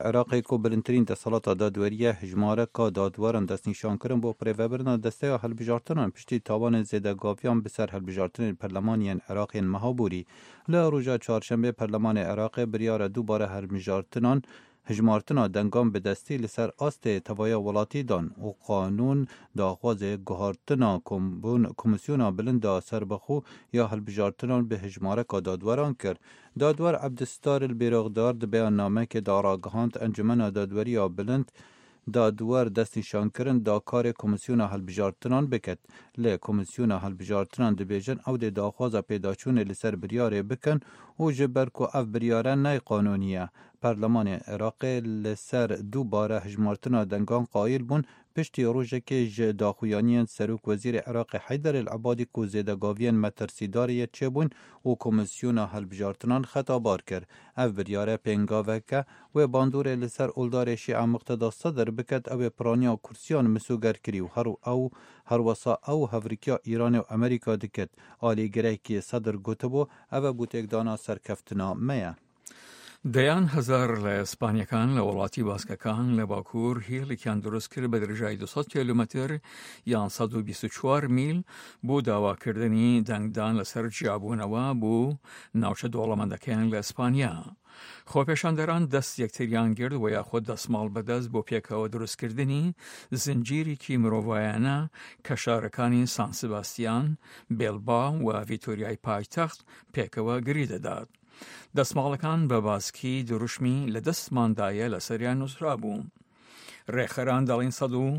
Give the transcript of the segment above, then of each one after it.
عراق کو بلندترین دستالات دادوریه هجماره که دادوارن دست نشان کرن بو پریوبرنا دسته هلبجارتنان پشتی تاوان زیده گاویان بسر هلبجارتن پرلمانیان عراقین مهابوری. لروجا چهارشنبه پرلمان عراق بریار دوباره هلبجارتنان هجمارتنا دنگام به دستی لسر آست توای ولاتی دان و قانون داغواز گهارتنا کمیسیونا بلند سربخو یا هلبجارتنان به هجماره که دادوران کرد. دادور عبدالستار البیرغدار ده بیان نامه که داراگهاند انجمن دادوری یا بلند دادور دست نشان کرن دا کار کمیسیون هلبجارتنان بکد. لی کمیسیون هلبجارتنان ده بیجن او ده داخواز پیداچون لسر بریاره بکن و جبر که اف بریاره نای قانونیه. پارلمان عراق لسر دوباره هجمارتنا دنگان قائل بون پشتی روژه که داخویانیان سروک وزیر عراق حیدر العبادی که زیدگاویان مترسیداری چه بون و کمیسیون هلبجارتنان خطابار کرد. اف بریاره پینگاوکه و باندور لسر اولدار شیعه مقتدا صدر بکد او پرانیا کرسیان مسوگر کری و هر وسا او هفریکیا ایران و امریکا دکد. آلی گره که صدر گوتبو او بوتگدانا سرکفتنا میه. دەیان هزار لە ئەسپانیەکان لە وڵاتی باسکەکان لە باکوور هێڵێکیان دروست کرد بە درێژای 200 کیلومتر یان 124 میل بۆ داواکردنی دەنگدان لەسەر جیابوونەوە بۆ ناوچە دۆڵەمەندەکان لە ئەسپانیا. خۆپێشاندەران دەست یەکتریان گرت و یاخۆ دەستماڵ بەدەست بۆ پێکەوە دروستکردنی زنجیرێکی مرۆڤایانە کە شارەکانی سان سباستیان، بێلبا و ڤیتۆریای پایتەخت پێکەوە گری دەدات. دەستماڵەکان بە باسکی دروشمی لە دەستماندایە لە سەریان نووسرا بوو. ڕێخەران دەڵێن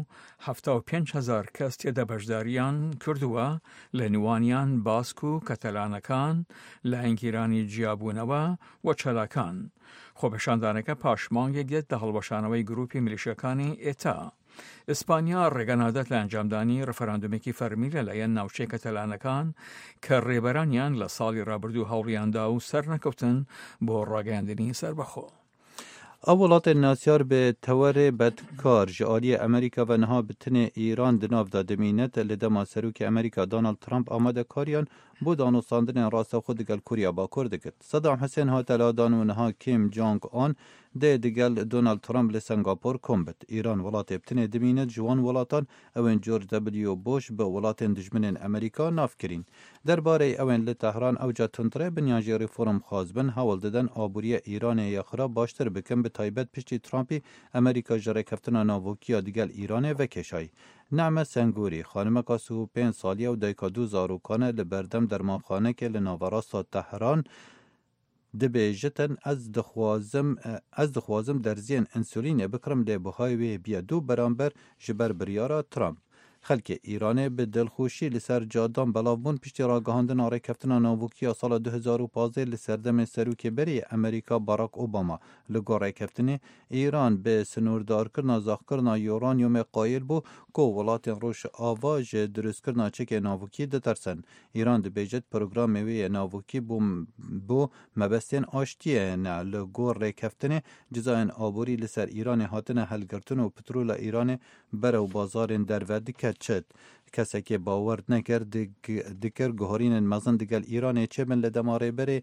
175,000 کەس تێدە بەشداریان کردووە لە نێوانیان باسک و کەتەلانەکان لە ئەنگیرانی جیابوونەوە و چەلاکان. خۆپێشاندانەکە پاشمانگێک دێت لە هەڵبەشانەوەی گروپی میلیشیەکانی ئێتا. ئیسپانیا ڕێگەنادات لە ئەنجامدانی ڕفەراندومێکی فەرمی لەلایەن ناوچەی کەتەلانەکان کە ڕێبەرانیان لە ساڵی ڕابردوو هەوڵیاندا و سەر نەکەوتن بۆ ڕاگەیاندنی سەربەخۆ. اولات ناسیار به تور بدکار جالی امریکا و نها بتن ایران دناف دادمینت لدما سروک امریکا دونالد ترامپ آمده کاریان بود آنوستاندن راست خود دگل کوریا باکور دکت. صدام حسین ها تلادان و نها کیم جانگ آن ده دگل دونالد ترامپ لسنگاپور کمبت. ایران ولات ابتن دمینت جوان ولاتان اوین جورج دبلیو بوش به ولات دجمن امریکا ناف کرین. درباره اوین لتهران اوجا تندره بنیاجی ریفورم خازبن حوال دادن آبوری ایران یخرا باشتر بکن به تایبت پشتی ترامپی امریکا جره کفتنا ناوکیا دیگل ایرانه و کشای. نعمه سنگوری خانم کاسو 5 سالیه و دایکا 2 زاروکانه لبردم درمانخانه که لناوراست تهران دبیجتن از دخوازم در زین انسولین بکرم لبهای وی بیا دو برانبر جبر بریارا ترامپ. خلک ایران به دلخوشی لسر جادان بلاوبون پشتی راگهاندن آره کفتنا ناوکیا سال 2015 لسردم سروک بری امریکا باراک اوباما لگاره کفتن ایران به سنوردار کرنا زاخ کرنا یورانیوم قایل بو که ولات روش آواج درست کرنا چک ناوکی دترسن. ایران ده بیجت پروگرام وی ناوکی بو مبستین آشتیه نه لگاره کفتن جزاین آبوری لسر ایران هاتن هلگرتن و پترول ایران برو بازار درودی چد کسی که باور نکرد دکر گهارین مزن دگل ایران چه من لدما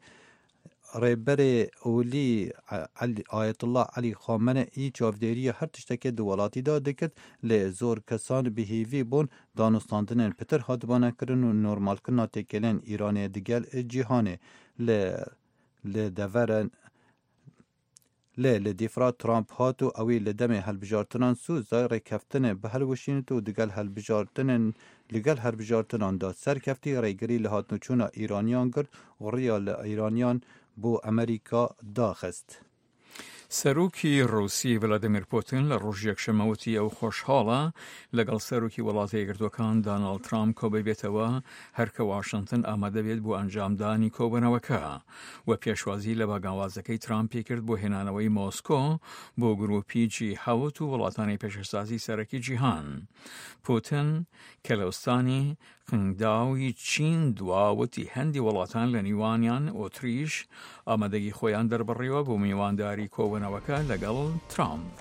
ریبر اولی آیت الله علی خامنه ای چافدیری هر تشتکه دوالاتی دا دکت لزور کسان بهیوی بون دانستاندن پتر هادبانه کرن و نورمال کرنا تکلن ایران دگل جیهانه لدورن لدیفرا ترامپ هاتو اوی لدم هلبجارتنان سوز دای کفتن به هلوشینتو دگل هلبجارتنن لگل هلبجارتنان دا سرکفتی ریگری لحات نوچون ایرانیان گرد و ریال ایرانیان بو امریکا داخست. سەرۆکی ڕووسی ڤلادیمیر پوتین لە ڕۆژ یەکشەمەوتی ئەو خۆشحاڵە لەگەڵ سەرۆکی وڵاتە یەکگرتووەکان داناڵد ترامپ کۆ ببێتەوە هەرکە واشنگتن ئامادە بێت بۆ ئەنجامدانی کۆبوونەوەکە و پێشوازی لە باگاوازەکەی ترامپی کرد بۆ هێنانەوەی مۆسکۆ بۆ گروپی G7 و وڵاتانی پێشەسازی سەرەکی جیهان. پوتین کە لە وستانی قنگداوی چین دواوەتی هەندی وڵاتان لە نیوانیان ئۆتریش ئامادەگی خۆیان دەربڕیەوە بۆ میوانداری کۆبوونەوەکە لەگەڵ ترامپ.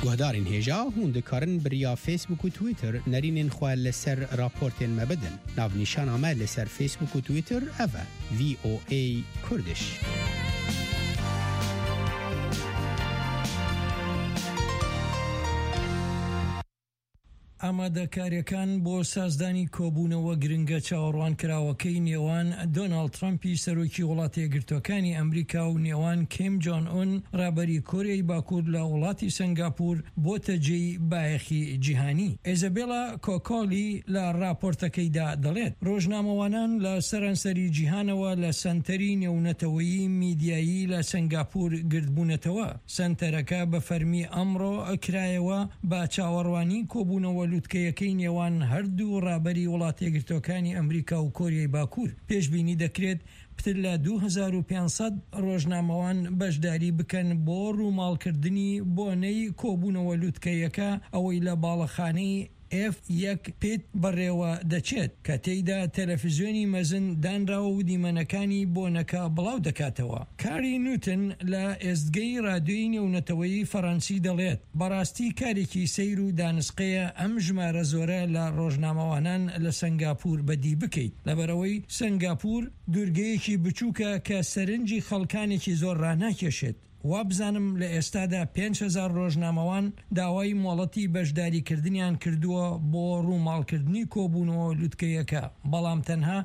گهدارین هجا هون دکارن بریا فیسبوک و تویتر نرینین خواه لسر راپورتین مبدن ناو نیشان آمه لسر فیسبوک و تویتر اوه VOA کردش. ئامادەکاریەکان بۆ سازدانی کۆبوونەوە گرنگە چاوەڕوانکراوەکەی نێوان دۆناڵد ترامپی سەرۆکی وڵاتە یەکگرتووەکانی ئەمریکا و نێوان کیم جۆن ئون ڕابەری کۆریای باکوور لە وڵاتی سنگاپور بۆتە جێی بایەخی جیهانی. ئێزەبێڵا کۆکۆلی لە راپۆرتەکەیدا دەڵێت ڕۆژنامەوانان لە سەرانسەری جیهانەوە لە سەنتەری نێونەتەوەیی میدیایی لە سنگاپور گردبوونەتەوە. سەنتەرەکە بە فەرمی ئەمڕۆ ئەکرایەوە بە چاوەڕوانی کۆبوونەوە لوتکەیەکەی نێوان هەردوو ڕابەری وڵاتە یەکگرتووەکانی ئەمریکا و کۆریای باکوور. پێشبینی دەکرێت پتر لە 2500 ڕۆژنامەوان بەشداری بکەن بۆ ڕووماڵکردنی بۆنەی کۆبوونەوە لوتکەیەکە ئەوەی لە باڵەخانەی F1 پێت بەڕێوە دەچێت کە تێیدا تەلەڤیزیۆنی مەزن دانراوە و دیمەنەکانی بۆنەکە بڵاو دەکاتەوە. کاری نوتن لە ئێستگەی رادیۆی نێونەتەوەیی فەڕەنسی دەڵێت بەڕاستی کارێکی سەیر و دانسقەیە ئەم ژمارە زۆرە لە ڕۆژنامەوانان لە سنگاپور بەدی بکەیت لەبەرەوەی سنگاپور دوورگەیەکی بچووکە کە سەرنجی خەڵکانێکی زۆر ڕاناکێشێت. وابزانم لە ئێستادا 5,000 ڕۆژنامەوان داوای مۆڵەتی بەشداریکردنیان کردووە بۆ ڕووماڵکردنی کۆبوونەوە لوتکەیەکە، بەڵام تەنها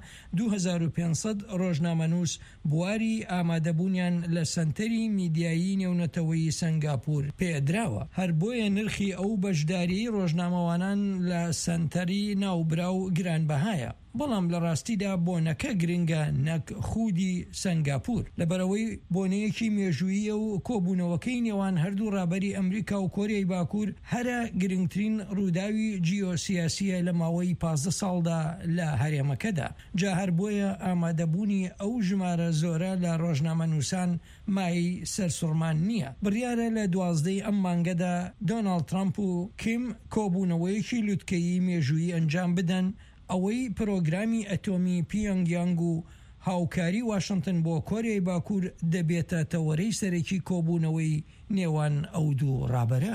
2500 ڕۆژنامەنووس بواری ئامادەبوونیان لە سەنتەری میدیایی نێونەتەوەیی سنگاپور پێدراوە. هەر بۆیە نرخی ئەو بەشداری ڕۆژنامەوانان لە سەنتەری ناوبراو گرانبەهایە. بەڵام لە ڕاستیدا بۆنەکە گرنگە نەک خودی سنگاپور لەبەرەوەی بۆنەیەکی مێژوویە و کۆبوونەوەکەی نێوان هەردوو ڕابەری ئەمریکا و کۆریای باکوور هەرە گرنگترین ڕووداوی جیۆسیاسیە لە ماوەی 15 ساڵدا لە هەرێمەکەدا. جا هەر بۆیە ئامادەبوونی ئەو ژمارە زۆرە لە ڕۆژنامەنووسان مای سەرسوڕمان نییە. بڕیارە لە 12 ئەم مانگەدا دۆناڵد ترامپ و کیم کۆبوونەوەیەکی لوتکەیی مێژوویی ئەنجام بدەن ئەوەی پرۆگرامی ئەتۆمی پیۆنگیانگ و هاوکاری واشنگتن بۆ کۆریای باکوور دەبێتە تەوەرەی سەرەکی کۆبوونەوەی نێوان ئەو دوو ڕابەرە.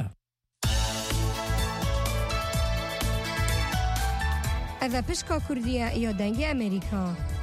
ئەڤە پشکا کوردیە یا دەنگی ئەمریکا.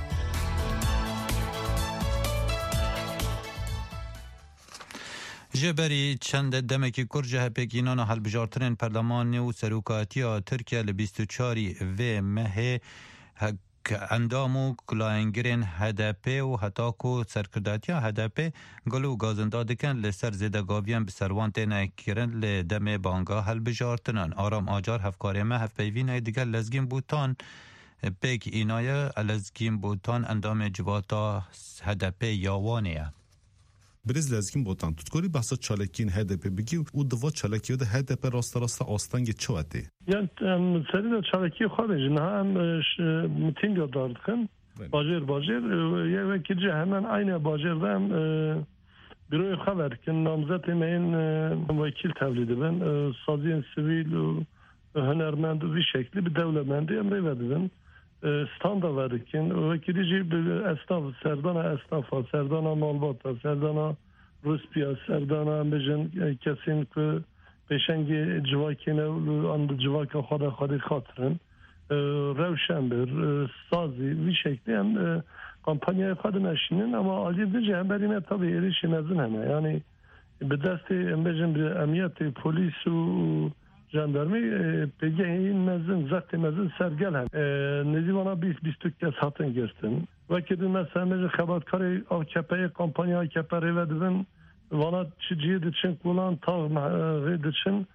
جبری چند دمکی کرج هپکینان هەڵبژارتنên پەرلەمانی و سەرۆکاتیە تورکیا لە 24 vê mehê endam û kulayîngirên HDP û hetaku serkirdatiya HDP gul û gazinda dikin li ser zêdegaviyan bi servan têne kirin lê demê banga helbijartinan. Aram Acar hevkarê me hevpeyvînê digel Lezgîn Bûtan pêk înaye Lezgîn Bûtan endamê civata HDP ya Wanê ye. Brez Lezgîn Bûtan tutkorî behsa çalekiyên HDP bikî û di va çalekiya de HDP rasta astengê çi wetê? Yani serî de çalekiyê xwe bêjin em mitînga dar dikin bajêr yê wekî hemen aynı bajêr de em bîroyê xwe verdikin namzetê me yên wekîl tevlî dibin saziyên sivîl û hunermend û vî şeklî bi dewlemendî em rê vedibin. Standa verdikin vekîlî jî bi esnaf serdana esnafa serdana malbata serdana ruspiya serdana em bêjin kesên ku pêşengê civakê ne an di civaka xwe de xwedî xatirin rewşen bir sazî vî şeklî em kampanyayê xwe dimeşînin ama aliyê din jî hemberî me tabii êrişî mezin hene yani bi destê em bêjin bi emniyetê polîs û jandarmî pêgehên mezin zextê mezin sergel hen nêzîvana 20 kes hatin girtin wekî din me semêjin xebatkarê AKP'yê kampanya AKP rê vedibin vana çi ciyê diçin kulan tav rê diçin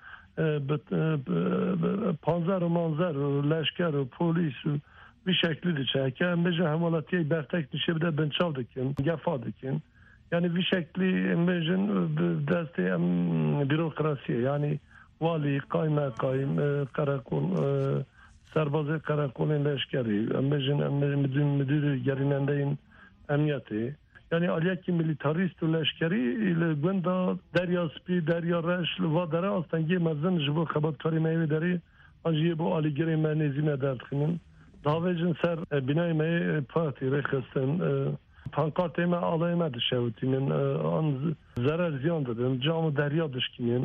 15 manzer leşker polîs vî şeklî diçe heke em bêjin hewalatiyê bertek dişê bide binçav dikin gefa dikin yani vî şeklî em bêjin destê em bürokrasiye yani Vali, kaymakayım, karakol, serbazı karakolun leşkeri, müdürü gerinendeyin emniyeti. Yani aliyaki militarist leşkeri ile gündağ derya spi, derya reş, vadara astengi mezin jibo xebatkari meyve deri anjiye bu aligiri menezine dertkinin. Davecin ser binay mey parti rekhistin, pankartê me alayê me dişewitînin an zerer ziyan didin camı derya dişkinin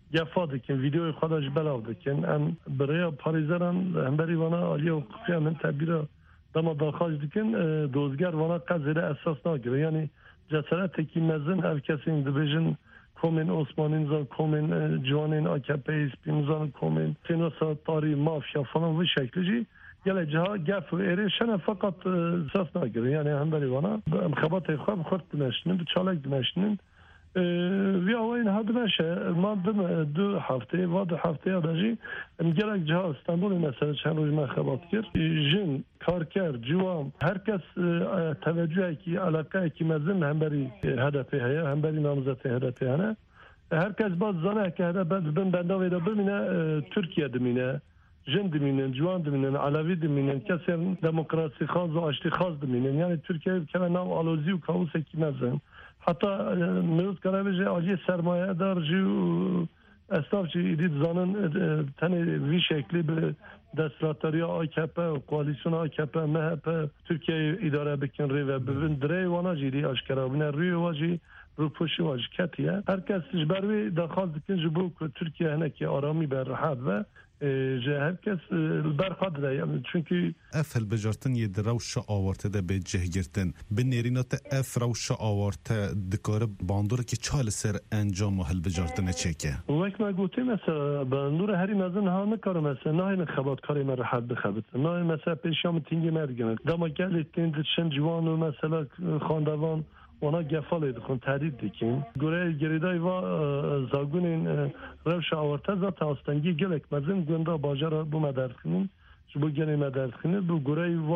گفت کن ویدیو خودش بلاو کن ام برای پاریزران هم بری وانا عالی حقوقی هم تعبیر دم داخل دکن دوزگر وانا قضیه اساس نگیره یعنی جسارت کی مزن هر کسی این دیویژن کومن عثمانی زن کومن جوانین AKP اسپینزان کومن فینانس تاری مافیا فلان و شکلی یله جها گف ایریشن فقط اساس نگیره یعنی هم بری وانا خبات خواب خورد نشنن بچالک نشنن وی آوین هاد نشه ما دو هفته و دو هفته آدمی گرگ جها استانبول مثلا چند روز من خبرت کرد جن کارکر جوام هر کس توجهی کی علاقه کی مزن هم بری هدف هیا هم بری نامزد هدف هنه هر کس باز زنه که هدف بنده ویدا بمینه ترکیه دمینه جن دمینن جوان دمینن علوی دمینن کسی دموکراسی خاص و آشتی خاص دمینن یعنی ترکیه که نام آلوزی و کاوس کی مزن حتی میروز کنه بجه آجی سرمایه دار جو استاف چی دید زانن تنه وی شکلی به دستراتاری AKP و کوالیسیون AKP MHP ترکیه اداره بکن ری و ببین دره وانا جیری آشکرا بینه روی واجی رو پوشی واجی کتیه هر کسیش بروی داخل دکن جبو که ترکیه هنکی آرامی بر راحت و جه هر کس برخواد ده یعنی چونکی اف هلبجارتن یه روش آورته ده به جه گرتن به نیرینات اف روش آورته دکاره باندور که چال سر انجام و هلبجارتن چکه وقت ما گوتی مثلا باندور هری مزن ها نکاره مثلا نه این خبات کاری من راحت بخبت نه مثلا پیشام تینگی مرگنه دما گلی تیند شن جوان و مثلا خاندوان اونا گفاله دخون تحرید دیکن گوره گریدای و زاگونین روش آورته ذات آستنگی گلک مزن گونده باجر بو مدرد کنین بو گلی مدرد کنین بو گوره و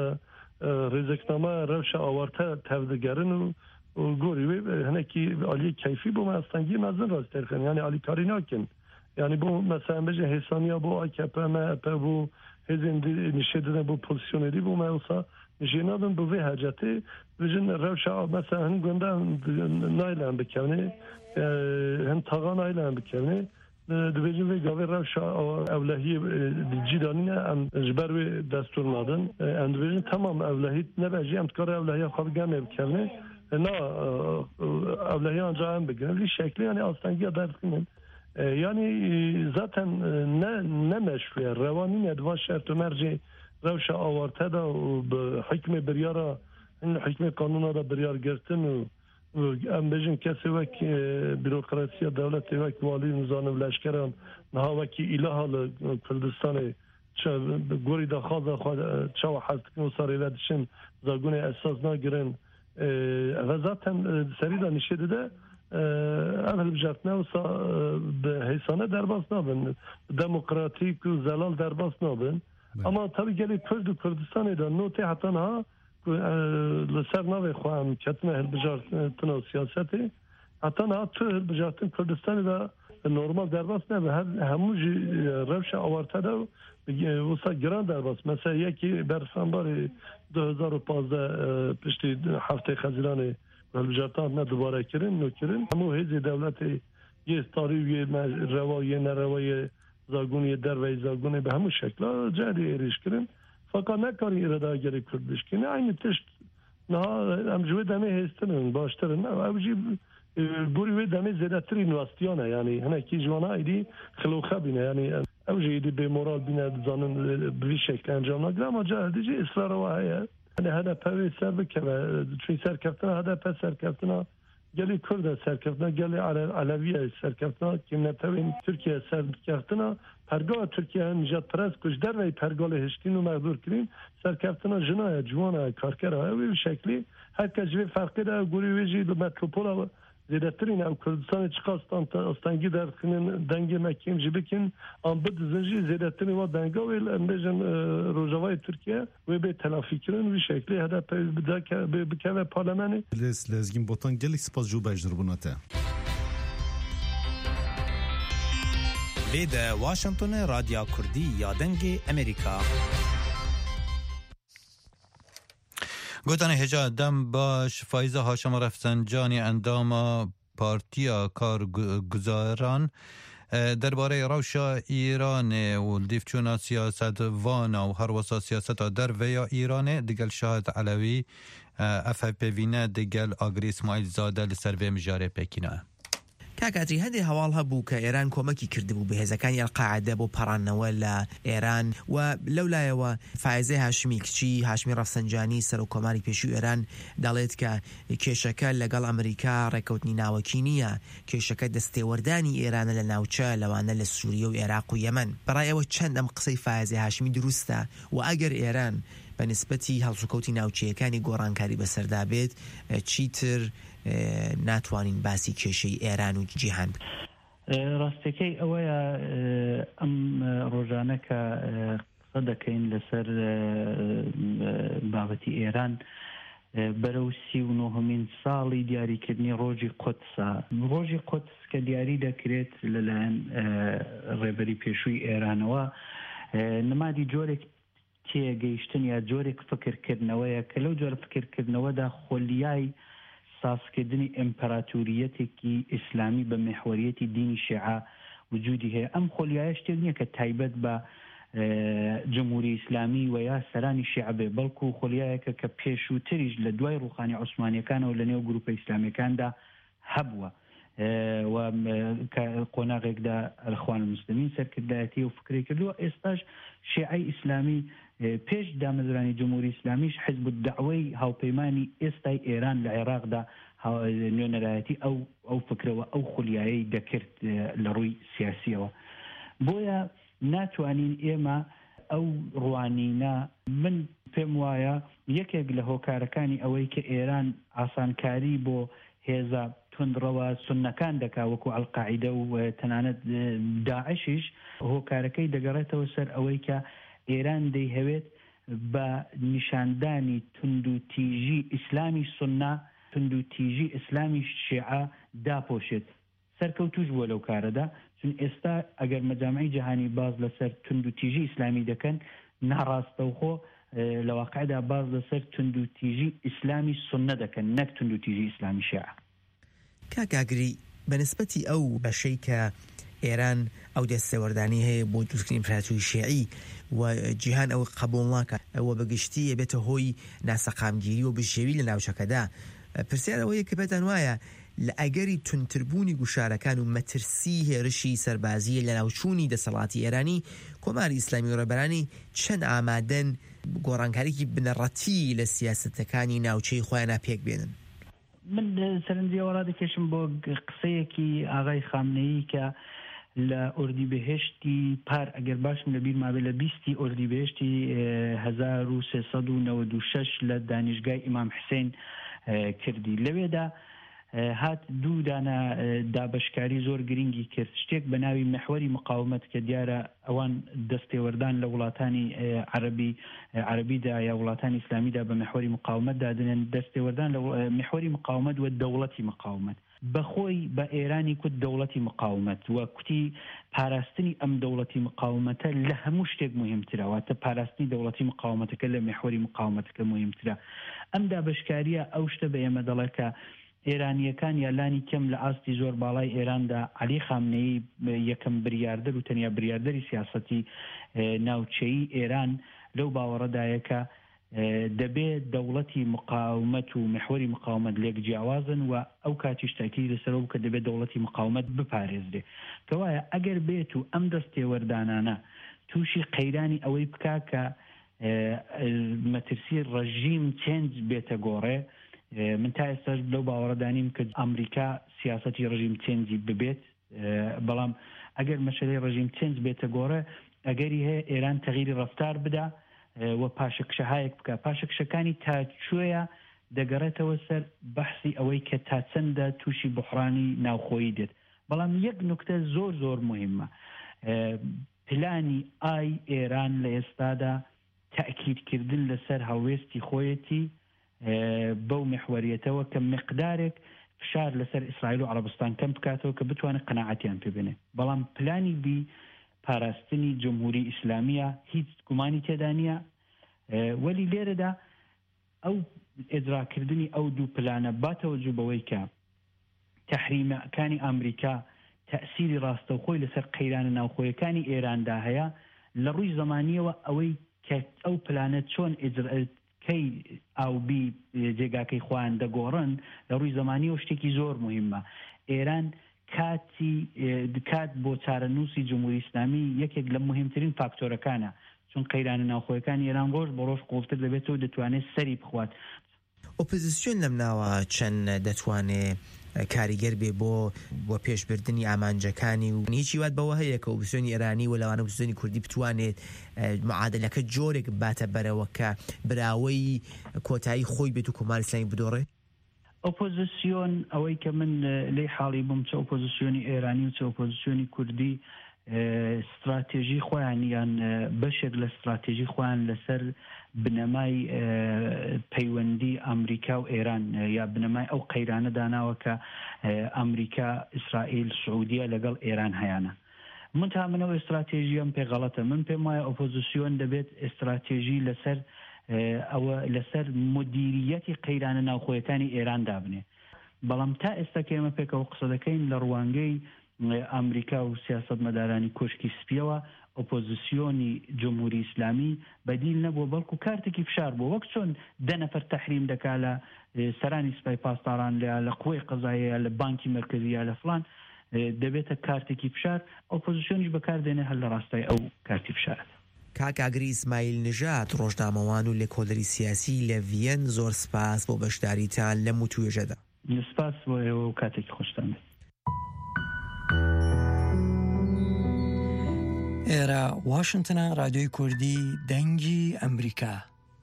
رزقنامه روش آورته تفدگرن و گوری هنکی عالی کیفی بو آستنگی مزن راست کنین یعنی عالی کاری نکن یعنی بو مثلا بجه حسانیا بو AKP MHP بو هزین نشیدن بو پوزیشنری بو موسا نشینادن بو حاجتی بجن روش مثلا هم گنده نایلان بکنه هم تاغان نایلان بکنه بجن وی گاوی روش اولهی جیدانی نه هم جبر وی دستور نادن هم بجن تمام اولهی نبجی هم تکار اولهی خواب گمه بکنه نه اولهی آنجا هم بگیرن ولی شکلی یعنی آستانگی درد کنن یعنی ذاتن نه مشروع روانی ندوا شرط و مرجع روش آورته دا و به حکم بریارا این حکم قانون دا بریار گرتن و ام بجن کسی وک بیروکراسی دولت وک والی نظام و لشکران نها وکی ایله کردستان گوری دا خواه چاو حلت کن و ساری لدشن زاگون اساس ناگرن و ذاتن سری دا نشیده ده اول بجرتنه و به حیثانه درباس نابن دموکراتیک و زلال درباس نابن اما طبعی گلی کرد و کردستانی دا نوتی حتی ها لسر نوی خواهم کتنه هلبجارتن و سیاستی حتی ها تو هلبجارتن کردستانی دا نورمال درباس نه همو روش آورته دا وسا گران درباس مثلا یکی برفنبار 2015 پشتی هفته خزیران هلبجارتان نه دوباره کرن نکرن همو هیزی دولت یه تاریو یه روای یه نروای زاگونی دروی زاگونی به همون شکل جاری ایریش کردن فقط نکاری اراده گری کردش کنه aynı تشت نه هم جوی دمه هستن باشتر نه اوجی بوری و دمه زیادتر اینوستیانه یعنی هنکی جوانا ایدی خلوخه بینه یعنی اوجی ایدی به مورال بینه زانن به شکل انجام نگیره اما جهدیجی اصرار و هایه یعنی هدف پوی سر بکنه چون سرکفتنا هدف سرکفتنا گلی کرد سرکفتنا گلی علویه سرکفتنا که نتوین ترکیه سرکفتنا پرگاه ترکیه هم نجات پرست کش در وی پرگاه هشتین و مقدور کرین سرکفتنا جنای جوان کارکر های و شکلی هر کس جوی فرقی ده گوری ویجی دو متروپول زیادترین او کردستان چقاست استانگی در کنین دنگ مکیم جی بکن آن بد زنجی زیادترین و دنگا ویل اندیجن روژاوای ترکیه و به تلافی کرن و شکلی هدف بکوه پارلمانی لازگین بوتان گلی سپاس جو بجدر بوناته لیده واشنطن رادیو کردی یا دنگ امریکا گوتن هجا دم باش فایزه هاشم رفسنجانی اندام پارتیا کارگزاران درباره روشا ایران و دیفچونا سیاست وانا و هر وسا سیاست در ویا ایران دیگل شاهد علوی اف پی وینه دیگل آگری اسماعیل زاده لسر و مجاره پکینه کاکاتری هەندێک هەواڵ هەبوو کە ئێران کۆمەکی کردبوو بەهێزەکانی ئەلقاعدە بۆ پەڕانەوە لە ئێران و لەولایەوە فایزەی هاشمی کچی هاشمی ڕەفسەنجانی سەر و کۆماری پێشووی ئێران دەڵێت کە کێشەکە لەگەڵ ئەمریکا ڕێکەوتنی ناوەکی نییە، کێشەکە دەستێوەردانی ئێرانە لە ناوچە لەوانە لە سووریە و عێراق و یەمەن. بەڕای ئەوە چەند ئەم قسەی فایزەی هاشمی دروستە و ئەگەر ئێران بە نسبەتی هەڵسوکەوتی ناوچەیەکانی گۆڕانکاری بەسەردا بێت چیتر ناتوانین باسی کێشەی ئێران و جیهان بکەین؟ ڕاستەکەی ئەوەیە ئەم ڕۆژانە کە قسە دەکەین لەسەر بابەتی ئێران بەرەو 39مین ساڵی دیاریکردنی ڕۆژی قودسە. ڕۆژی قودس کە دیاری دەکرێت لەلایەن ڕێبەری پێشووی ئێرانەوە نمادی جۆرێک تێگەیشتن یا جۆرێک فکرکردنەوەیە کە لەو جۆرە فکرکردنەوەدا خۆلیای سازکردنی ئیمپەراتۆریەتێکی ئیسلامی بە مێحوەریەتی دینی شیعە وجودی هەیە. ئەم خۆلیایە شتێک نییە کە تایبەت بە جمهوری ئیسلامی و یا سەرانی شیعە بێ، بەڵکو خۆلیایەکە کە پێشووتریش لە دوای ڕوخانی عوسمانیەکانەوە لە نێو گروپە ئیسلامیەکاندا هەبووە و قۆناغێکدا ئەخوان المسلمین سەرکردایەتی و فکری کردووە. ئێستاش شیعەی ئیسلامی پێش دامەزرانی جمهوری ئیسلامیش حزب الدعوەی هاوپەیمانی ئێستای ئێران لە عێراقدا نوێنەرایەتی ئەو فکرەوە ئەو خولیایەی دەکرد لە ڕووی سیاسیەوە. بۆیە ناتوانین ئێمە ئەو ڕوانینە، من پێم وایە یەکێک لە هۆکارەکانی ئەوەی کە ئێران ئاسانکاری بۆ هێزە تونندڕەوە سنەکان دەکا وەکو ئەلقاعیدە و تەنانەت داعشیش هۆکارەکەی دەگەڕێتەوە سەر ئەوەی کە ئێران دەیهەوێت بە نیشاندانی تند و تیژی ئیسلامی سنە، تند و تیژی ئیسلامی شیعە داپۆشێت. سەرکەوتوش بووە لەو کارەدا، چون ئێستا ئەگەر مەجامعی جیهانی باز لەسەر تند و تیژی ئیسلامی دەکەن ناڕاستەوخۆ لە واقعدا باز لەسەر تند و تیژی ئیسلامی سنە دەکەن، نەک تند و تیژی ئیسلامی شیعە. کاکاگری بەنسبەتی ئەو بەشەی کە ئێران ئەو دەستێوەردانی هەیە بۆ دروستکردنی ئیمپەراتۆری شیعی و جیهان ئەوە قبوڵ ناکات، ئەوە بەگشتی ئەبێتە هۆی ناسەقامگیری و بژێوی لە ناوچەکەدا. پرسیار ئەوەیە کە پێتان وایە لە ئەگەری تونتربوونی گوشارەکان و مەترسی هێرشی سەربازیە لە ناوچوونی دەسەڵاتی ئێرانی کۆماری ئیسلامی و ڕێبەرانی چەند ئامادەن گۆڕانکاریی بنەڕەتی لە سیاسەتەکانی ناوچەی خۆیانە پێک بێنن؟ من سەرنجیەوە ڕادەکێشم بۆ قسەیەکی ئاغای خامنەیی کە لە ئۆردیبهێشتی پار ئەگەر باشم لەبیر مابێ لە 20 ئۆردیبهێشتی 1396 لە دانیشگای ئیمام حسین کردی. لەوێدا هات دوو دانە دابشکاری زۆر گرنگی کرد، شتێک بە ناوی محوەری مقاومەت کە دیارە ئەوان دەستێوەردان لە وڵاتانی عەربیدا یا وڵاتانی ئیسلامیدا بە محوەری مقاومەت دادنێن، دەستێوەردان لە محوەری مقاومەت و دەوڵەتی مقاومەت. بەخۆی بە ئێرانی کوت دەوڵەتی مقاومەت و کوتی پاراستنی ئەم دەوڵەتی مقاومەتە لە هەموو شتێک مهمترە، واتە پاراستنی دەوڵەتی مقاومەتەکە لە محوەری مقاومەتەکە مهمترە. ئەم دابشکاریە ئەو شتە بە ئێمە دەڵێ کە ئێرانیەکان یالانی کەم لە ئاستی زۆر باڵای ئێراندا عەلی خامنەیی یەکەم بریاردەر و تەنیا بریاردەری سیاسەتی ناوچەیی ئێران لەو باوەڕەدایە کە دەبێت دەوڵەتی مقاومەت و محوەری مقاومەت لێک جیاوازن و ئەو کاتیش تاکید لەسەرەوە کە دەبێت دەوڵەتی مقاومەت بپارێزرێ. کەوایە ئەگەر بێت و ئەم دەستێوەردانانە تووشی قەیرانی ئەوەی بکا کە مەترسی ڕەژیم چێنج بێتە گۆڕێ، من تا ئێستاش لەو باوەڕەدانیم کە ئەمریکا سیاسەتی ڕژیم چێنجی ببێت، بەڵام ئەگەر مەشەلەی ڕژیم چێنج بێتە گۆڕێ ئەگەری هەیە ئێران تەغیری ڕەفتار بدا و پاشەکشەهایەک بکە. پاشەکشەکانی تا کوێیە دەگەڕێتەوە سەر بەحسی ئەوەی کە تا چەندە تووشی بحرانی ناوخۆیی دێت. بەڵام یەک نوکتە زۆر زۆر مهمە، پلانی ئای ئێران لە ئێستادا تەئکیدکردن لەسەر هەڵوێستی خۆیەتی بەو محوەریەتەوە کە مقدارێک فشار لەسەر ئیسرائیل و عەرەبستان کەم بکاتەوە کە بتوانێت قەناعەتیان پێ بێنێ. بەڵام پلانی بی پاراستنی جمهوری ئیسلامیە هیچ گومانی تێدا نییە، وەلی لێرەدا ئەو ئێجراکردنی ئەو دوو پلانە باتەوەجوو بەوەی کە تەحریمەکانی ئەمریکا تەئسیری ڕاستەوخۆی لەسەر قەیرانە ناوخۆیەکانی ئێراندا هەیە، لە ڕووی زەمانیەوە ئەوەی کە ئەو پلانە چۆن کەی ئاوبی جێگاکەی خۆیان دەگۆڕن لە ڕووی زەمانیەوە شتێکی زۆر مهمە. ئێران کات بۆ چارەنووسی جمهوری ئیسلامی یەکێک لە مهمترین فاکتۆرەکانە، چون قەیرانە ناوخۆیەکانی ئێران ڕۆژ بە ڕۆژ قوڵتر دەبێتەوە دەتوانێت سەری بخوات. ئۆپۆزیسیۆن لەم ناوە چەند دەتوانێت کاریگەر بێ بۆ پێشبردننی ئامانجەکانی و هیچی وات بەوە هەیە کە ئۆپۆزیسیۆنی ئێرانی و لەوانە ئۆپۆزیسیۆنی کوردی بتوانێت معادلەکە جۆرێک باتە بەرەوە کە براوەی کۆتایی خۆی بێت و کۆماری ئیسلامی بدۆڕێت؟ ئۆپۆزیسیۆن ئەوەی کە من لێی حاڵی بووم چه ئۆپۆزیسیۆنی ئێرانی و چه ئۆپۆزیسیۆنی کوردی استراتێژی خۆیان یان بەشێک لە استراتێژی خۆیان لەسەر بنەمای پەیوەندی ئەمریکا و ئێران یا بنەمای ئەو قەیرانە داناوە کە ئەمریکا، ئیسرائیل، سعودیە لەگەڵ ئێران هەیەە. من تامنەوە استراتێژیم پێ غەڵەتە. من پێم وایە ئۆپۆزیسیۆن دەبێت استراتێژی لەسەر مدیریەتی قەیرانە ناوخۆیەکانی ئێران دابنێ. بەڵام تا ئێستا کە ئێمە پێکەوە قسە دەکەین لە ڕوانگەی ئەمریکا و سیاسەتمەدارانی کۆشکی سپیەوە، ئۆپۆزیسیۆنی جمهوری ئیسلامی بەدیل نەبووە، بەڵکو کارتێکی فشار بوو، وەک چۆن 10 نەفەر تەحریم دەکا لە سەرانی سوپای پاسداران لە قووەی قەزاییە لە بانکی مرکزیە لە فڵان، دەبێتە کارتێکی فشار، ئۆپۆزیسیۆنیش بەکاردێنێ هەر لە ڕاستای ئەو کارتی فشارە. کاکاگری ئیسماعیل نژاد، ڕۆژنامەوان و لێکۆڵەری سیاسی لە ڤیەن، زۆر سپاس بۆ بەشداریتان لەم توێژەدا. سپاس بۆ ئێوە و کاتێکی خۆشتان بێت. ئێرە واشنگتنە، رادیۆی کوردی دەنگی ئەمریکا.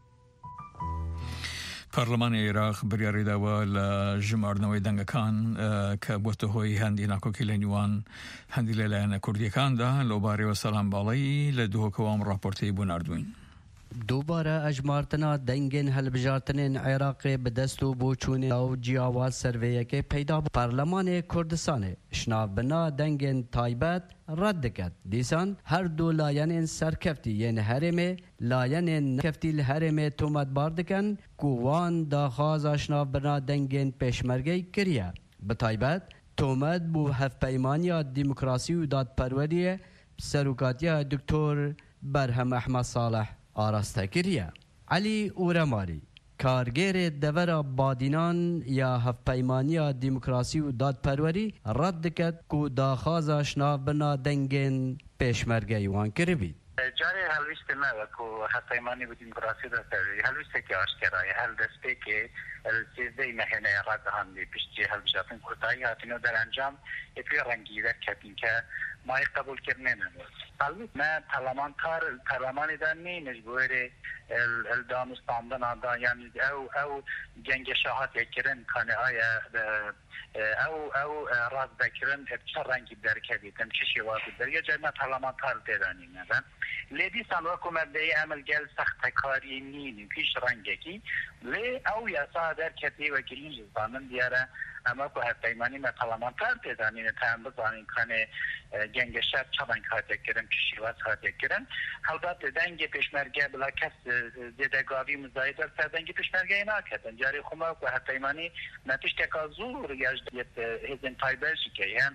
پەرلەمانی عێراق بڕیاری داوە لە ژمارنەوەی دەنگەکان کە بۆتە هۆی هەندی ناکۆکی لە نیوان هەندی لەلایەنە کوردیەکاندا لەوبارەیەوە سەلامباڵی لە دووهۆکەوەم راپۆرتەی بۆ ناردوین. دووبارە ئەژمارتنا دەنگên هەڵبژارتنên Iraqê bi dest û boçûnê ew ciyawaz serveyekê peyda bû. Parlemanê Kurdistanê şinavbina dengên taybet red diket. Dîsan her du layenên serkeftî yên herêmê layenên nekeftî li herêmê tometbar dikin ku wan daxwaza şinavbina dengên pêşmergeyê kiriye. Bi taybet tomet bû hevpeymaniya demokrasî û dadperweriyê serokatiya Doktor Berhem Ehmed Saleh آراسته علی اورماری کارگیر دور بادینان یا هفپیمانی دموکراسی و دادپروری رد کرد که داخواز شناف بنا دنگین پیشمرگی وان کربید. جاری هلویست ما که هفپیمانی و دموکراسی دادپروری هلویست که آشکرای هل دسته که سیزده مهنه رد هم پیشتی هلویستان کردایی هاتینو در انجام اپی رنگیده کتین که مای قبول کردن نمود. البته ما پارلمانی دانی مجبور الدانستاندن آدا یعنی او جنگ شهات یکرن کنه آیا او راز بکرن چه رنگی درکدی تم چه شوازی در یه جای ما پارلمانتار دادنی ندن. لیدی سانوا کومده عمل گل سخت کاری نینی پیش رنگی لی او یاسا درکدی و گرین زبانن دیاره اما که هفپیمانی ما پارلمانتار دادنی نتام بزنین کنه جنگ شهر چه رنگ هات یکرن چه شواز هات یکرن. البته دنگ پیشمرگه بلا کس دیدگاهی مزاید در دنگ پیشمرگه نکردن. جاری خما که هفپیمانی نتیش تکازور یجدیت هزین تایبرشی که هم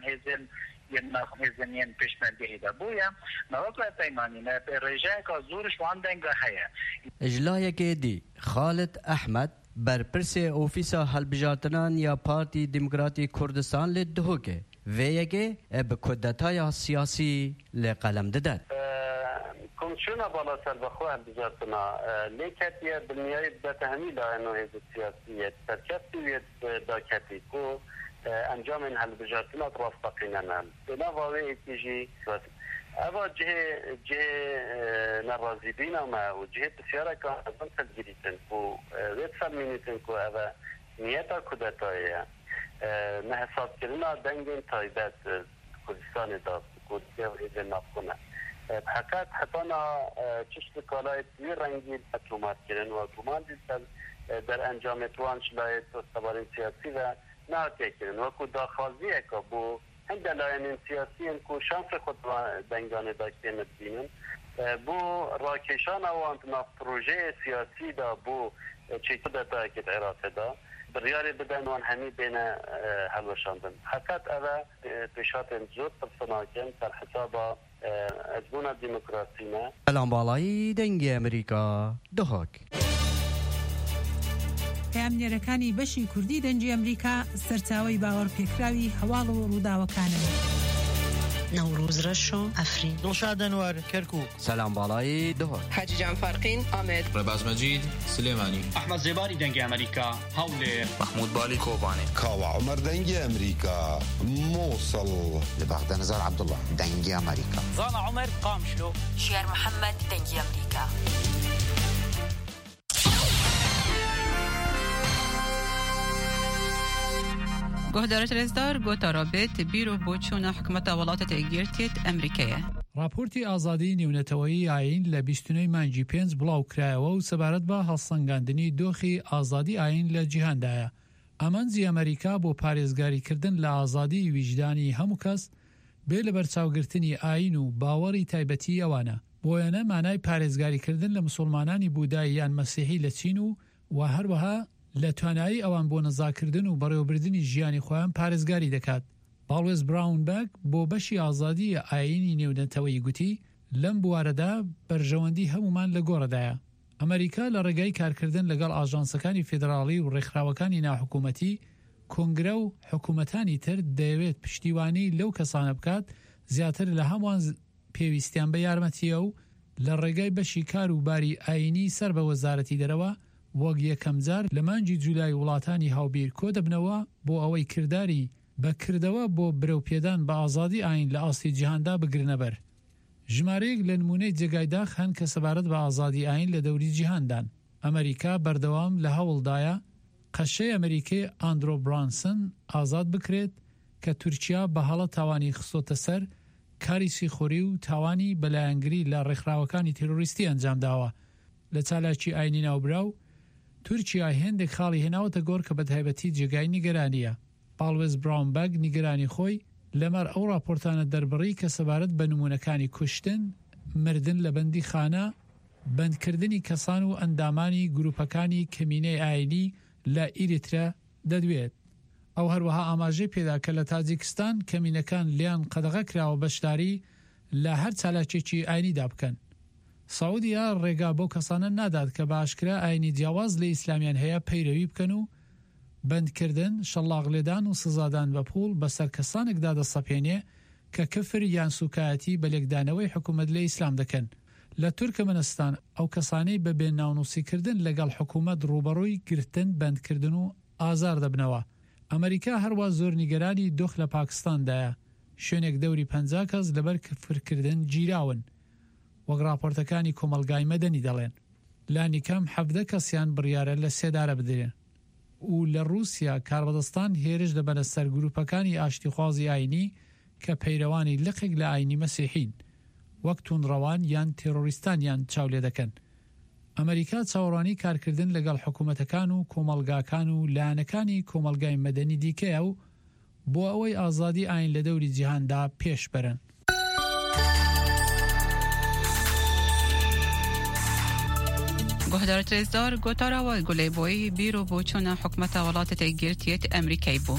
هزین پیشمرگه هیدا بویم نوکل هفپیمانی نه رجای که زورش وان دنگ هیا. اجلای که دی خالد احمد برپرس اوفیسا هلبجارتنان یا پارتی دموکراتی کردستان لدهو که ویگه به کدتای سیاسی لقلم دادد. کمیسیون بالا سر بخواه هلبجارتنا لیکتیه بنیای بتهمی لانه هزی سیاسیه ترکفتیویت داکتی که انجام این هلبجارتنا راستقینن بنا واوی ایتیجی اما جه نرازی بینا ما و جه بسیاره که ازان تدگیریتن و وید فرمینیتن که اوه نیتا کدتایه نه حساب کرنا دنگین تایبت کردستان داد کردیه و ایده نبکنه بحقیقت حتی چشت کالای توی رنگی اتومات کرن و اتومان دیدن در انجام توان شلایت و سوارین سیاسی و نهاتیه کرن و که داخوازیه که بو هم دلایل سیاسی هم که شانس خود دنگانه داشته نبینن بو راکشان و انتناف پروژه سیاسی دا بو چیکو داتا اکید عراق دا بریاری بدن وان همی بین حلوشاندن حقیقت اوه پیشات زود پرسناکن در حسابا ازبون دموکراسی نه الان بالای دنگ امریکا دهاک پەیامنێرەکانی بەشی کوردی دەنگی ئەمریکا سەرچاوەی باوەڕ پێکراوی هەواڵ و ڕووداوەکانن. نوروز رشو افرین دڵشاد ئەنوار کەرکووک سەلام باڵایی دهۆر حاجی جان فارقین ئامێد ڕێباز مەجید سلێمانی ئەحمەد زێباری دەنگی ئەمریکا هەولێر محمود بالی کۆبانێ کاوە عومەر دەنگی ئەمریکا مووسڵ لە بەغدە نەزار عەبدوڵڵا دەنگی ئەمریکا زانا عومەر قامشلۆ شێر محەممەد دەنگی ئەمریکا. گهدارت رزدار گوتارابێت بیرۆ بۆ چوونە حکومەتە وڵاتە تێگیرتێت ئەمریکایە. راپۆرتی ئازادی نێونەتەوەیی ئاین لە 29 مانگی 5 بڵاو کرایەوە و سەبارەت بە هەڵسەنگاندنی دۆخی ئازادی ئاین لە جیهاندایە. ئامانجی ئەمریکا بۆ پارێزگاریکردن لە ئازادی ویجدانی هەموو کەس بێ لە بەرچاوگرتنی ئاین و باوەڕی تایبەتی ئەوانە. بۆیانە مانای پارێزگاریکردن لە مسلمانانی بودایی یان مەسیحی لە چین و هەروەها لە توانایی ئەوان بۆ نەزاکردن و بەڕێوەبردننی ژیانی خۆیان پارێزگاری دەکات. باڵوێز براونبەک بۆ بەشی ئازادی ئاینی نێونەتەوەی گوتی لەم بوارەدا بەرژەوەندی هەمومان لە گۆڕەدایە. ئەمریکا لە ڕێگای کارکردن لەگەڵ ئاژانسەکانی فێدراڵی و ڕێکخراوەکانی ناحکوومەتی کۆنگرە و حکوومەتانی تر دەیەوێت پشتیوانی لەو کەسانە بکات زیاتر لە هەموان پێویستیان بە یارمەتیە و لە ڕێگای بەشی کار و باری ئاینی سەر بە وەزارەتی دەرەوە وەک یەکەم جار لە مانگی جولای وڵاتانی هاوبیر کۆ دەبنەوە بۆ ئەوەی کردداری بەکردەوە بۆ برەوپێدان بە ئازادی ئاین لە ئاستی جیهاندا بگرنەبەر. ژمارەیەک لە نمونەی جێگایداخ هەن کە سەبارەت بە ئازادی ئاین لە دەوری جیهاندان. ئەمریکا بەردەوام لە هەوڵدایە قەشەی ئەمریکای ئاندرۆ برانسن ئازاد بکرێت کە تورکیا بە هەڵە تاوانی خستۆتە سەر کاری سیخۆری و تاوانی بەلایەنگری لە ڕێکخراوەکانی تێرۆریستی ئەنجامداوە. لە چالاکی ئاینی ناوبراو تورکیا هێندێک خاڵی هێناوەتە گۆڕ کە بە تایبەتی جێگای نیگەرانیە. باڵوێز براونبەگ نیگەرانی خۆی لەمەر ئەو راپۆرتانە دەربڕی کە سەبارەت بە نمونەکانی کوشتن، مردن لە بەندی خانە، بەندکردنی کەسان و ئەندامانی گروپەکانی کەمینەی ئاینی لە ئیریترا دەدوێت. ئەو هەروەها ئاماژەی پێدا کە لە تاجیکستان کەمینەکان لیان قەدەغە کراوە بەشداری لە هەر چالاکێکی ئاینیدا بکەن. سعودیا ڕێگا بۆ کەسانە نادات کە باشکرا ئاینی جیاواز لە ئیسلامیان هەیە پەیرەوی بکەن و بەندکردن، شەڵاغلێدان و سزادان بە پوڵ بەسەر کەسانێکدا دەسەپێنێ کە کفر یان سوکایەتی بە لێکدانەوەی حکوومەت لە ئیسلام دەکەن. لە تورکمەنستان ئەو کەسانەی بە بێناونوسیکردن لەگەڵ حکوومەت ڕوبەڕووی گرتن، بەندکردن و ئازار دەبنەوە. ئەمریکا هەروە زۆر نیگەرانی دۆخ لە پاکستاندایە. شوێنێک دەوری 50 کەس لەبەر کفرکردن گیراون. وەک راپۆرتەکانی کۆمەلگای مەدەنی دەڵێن. لانیکەم 17 کەسیان بڕیارە لە سێدارە بدرێن. و لە رووسیا کاربەدەستان هێرش دەبەنە سەر گروپەکانی ئاشتیخوازی ئاینی کە پەیرەوانی لقێک لە ئاینی مەسیحین وەک توونڕەوان یان تێرۆریستان یان چاو لێ دەکەن. ئەمریکا چاوەڕوانی کارکردن لەگەڵ حکوومەتەکان و کۆمەلگاکان و لایەنەکانی کۆمەلگای مەدەنی دیکەیە و بۆ ئەوەی ئازادی ئاین لە دەوری جیهاندا پێش بەرن. گهدارت رزدار گوتاراوە گولەیبۆیی بیرۆ بۆ چوونە حکومەتە وڵاتە تێگیرتێت ئەمریکای بوو.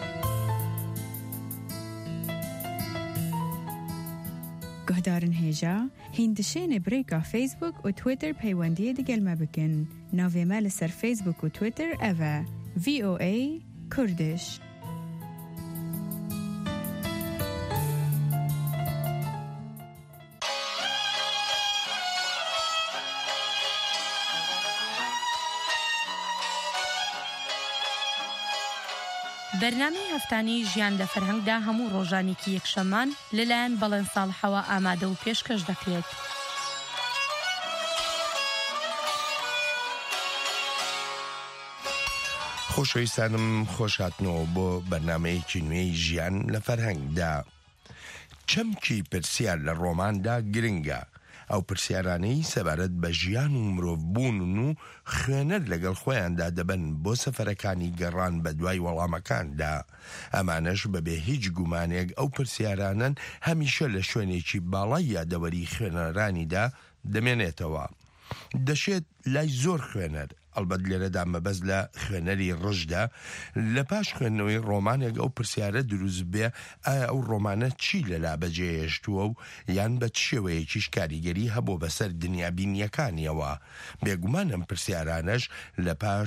گهدارن هێژا هیندشێنێ برێکا فیسبوک و تویتر پەیوەندیە دەگەلمە بکەن. ناوێمە لەسەر فیسبوک و تویتر ئەڤە VOA کوردش. بەرنامەی هەفتانی ژیان لە فەرهەنگدا هەموو ڕۆژانێکی یەکشەمان لەلایەن بەڵێن ساڵحەوە ئامادە و پێشکەش دەکرێت. خۆشەویستانم خۆشهاتنەوە بۆ بەرنامەیەکی نوێی ژیان لە فەرهەنگدا. چەمکی پرسیار لە ڕۆماندا گرنگە. ئەو پرسیارانەی سەبارەت بە ژیان و مرۆڤبوون و خوێنەر لەگەڵ خۆیاندا دەبن بۆ سەفەرەکانی گەڕان بە دوای وەڵامەکاندا. ئەمانەش بەبێ هیچ گومانێک ئەو پرسیارانن هەمیشە لە شوێنێکی باڵای یادەوەری خوێنەرانیدا دەمێنێتەوە. دەشێت لای زۆر خوێنەر، ئەلبەت لێرەدا مەبەست لە خوێنەری ڕژدا، لە پاش خوێندنەوەی ڕۆمانێک ئەو پرسیارە دروست بێ ئایا ئەو ڕۆمانە چی لەلا بەجێهێشتووە و یان بە شێوەیەکیش کاریگەری هەبوو بەسەر دنیابینیەکانیەوە. بێگومان ئەم پرسیارانەش لە پاش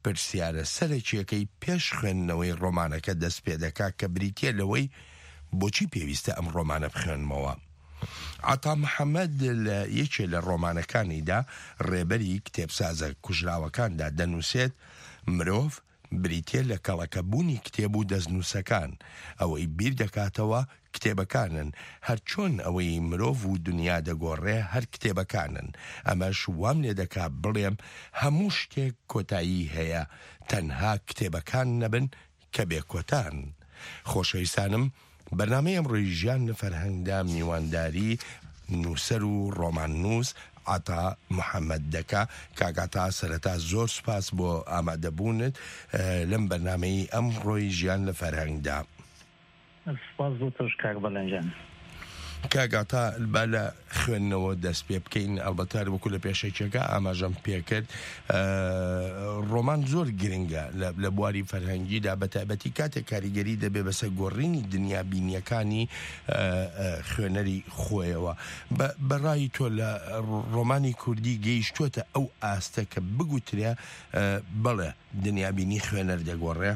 پرسیارە سەرەکیەکەی پێش خوێندنەوەی ڕۆمانەکە دەست پێ دەکات کە بریتە لەوەی بۆچی پێویستە ئەم ڕۆمانە بخوێنمەوە. عەتا محەممەد لە یەکێ لە ڕۆمانەکانیدا ڕێبەری کتێبسازە کوژراوەکاندا دەنووسێت مرۆڤ بریتێ لە کەڵەکەبوونی کتێب و دەستنووسەکان ئەوەی بیر دەکاتەوە کتێبەکانن هەر چۆن ئەوەی مرۆڤ و دنیا دەگۆڕێ هەر کتێبەکانن ئەمەش وام لێ دەکات بڵێم هەموو شتێک کۆتایی هەیە تەنها کتێبەکان نەبن کە بێکۆتان. خۆشەویستانم بەرنامەی ئەمڕۆی ژیان لە فەرهەنگدا میوانداری نووسەر و ڕۆمان نووس عەتا محەممەد دەکا. کاگاتا سەرەتا زۆر سوپاس بۆ ئامادەبوونت لەم بەرنامەی ئەمڕۆی ژیان لە فەرهەنگدا. سپاس بۆ تۆش کاک بەڵەنجان. کاگاتا با لە خوێندنەوە دەست پێ بکەین ئەلبەتە وەکو لە پێشەکێکە ئاماژەم پێکرد ڕۆمان زۆر گرنگە لە بواری فەرهەنگیدا بەتایبەتی کاتێک کاریگەری دەبێ بەسەر گۆڕینی دنیا بینیەکانی خوێنەری خۆیەوە. بەڕای تۆ لە ڕۆمانی کوردی گەیشتووەتە ئەو ئاستە کە بگوترێ بەڵێ دنیا بینی خوێنەر دەگۆڕێ؟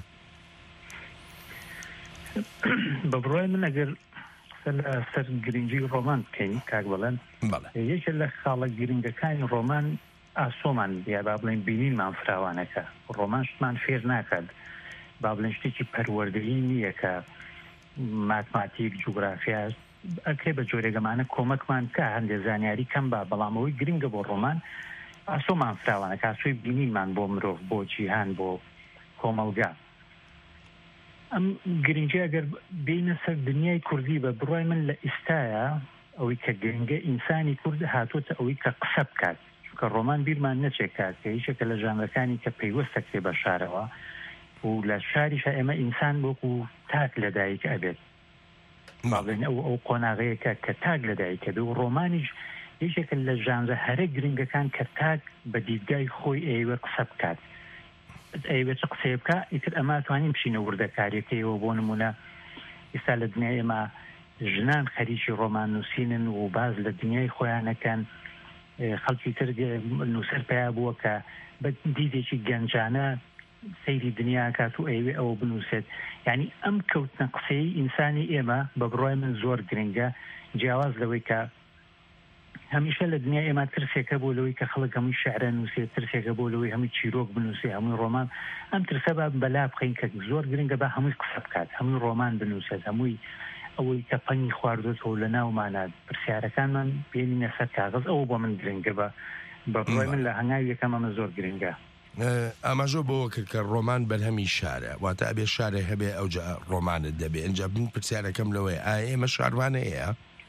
بە بڕای من ئەگەر سەر گرنگی ڕۆمان بکەین کاک بەڵێن یەکێک لە خاڵە گرنگەکانی ڕۆمان ئاسۆمان یا با بڵێن بینینمان فراوانەکە. ڕۆمان شتمان فێر ناکات با بڵێن شتێکی پەروەردەیی نییە کە ماتماتیک جوگرافیا ئەکرێ بە جۆرێگەمانە کۆمەکمان کە هەندێک زانیاری کەم با بەڵامەوەی گرنگە بۆ ڕۆمان ئاسۆمان فراوانەکە ئاسۆی بینینمان بۆ مرۆڤ بۆ جیهان بۆ کۆمەلگا. ئەم گرنگی ئەگەر بینە سەر دنیای کوردی بە بڕای من لە ئێستایە ئەوەی کە گرنگە ئینسانی کورد هاتوۆتە ئەوەی کە قسە بکات چونکە ڕۆمان بیرمان نەچێکات کە هیچێکە لە ژانرەکانی کە پەیوەستە کتێبە شارەوە و لە شاریشە ئێمە ئینسان وەکو تاک لەدایک ئەبێت ماڵێن ئەو قۆناغەیەکە کە تاک لەدایک ئەبێت و ڕۆمانیش هیچێکە لە ژانرە هەرە گرنگەکان کە تاک بە دیدگای خۆی ئێوە قسە بکات ئەوێت چ قسەیە بکە ئیتر ئەمە توانین بچینە وردەکاریەکەیەوە بۆ نمونە ئێستا لە دنیای ئێمە ژنان خەریکی ڕۆمان نووسینن و باز لە دنیای خۆیانەکەن خەڵکی تر نووسەر پیا بووە کە بە دیدێکی گەنجانە سەیری دنیا کات و ئەوێ ئەوە بنووسێت. یعنی ئەم کەوتنە قسەی ئینسانی ئێمە بە بڕای من زۆر گرنگە جیاواز لەوەی کە هەمیشە لە دنیا ئێمە ترسێکە بۆ لەوەی کە خەڵک هەمووی شعرە نووسێت ترسێکە بۆ لەوەی هەمووی چیرۆک بنووسێ هەمووی ڕۆمان ئەم ترسە بە بەلا بخەین کە زۆر گرنگە بە هەمووی قسە بکات هەمووی ڕۆمان بنووسێت هەمووی ئەوەی کە پەنی خواردۆتەوە لە ناومانە پرسیارەکانمان بێنینە سەر کاغەز ئەوە بۆ من گرنگە بە بڕای من لە هەنگاوی یەکەم ئەمە زۆر گرنگە. ئاماژۆ بەوە کرد کە ڕۆمان بەرهەمی شارە واتە ئەبێ شارێ هەبێ ئەوجا ڕۆمانت دەبێ ئەنجا بن پرسیارەکەم لەوەی ئایا ئێمە شاروانەیە؟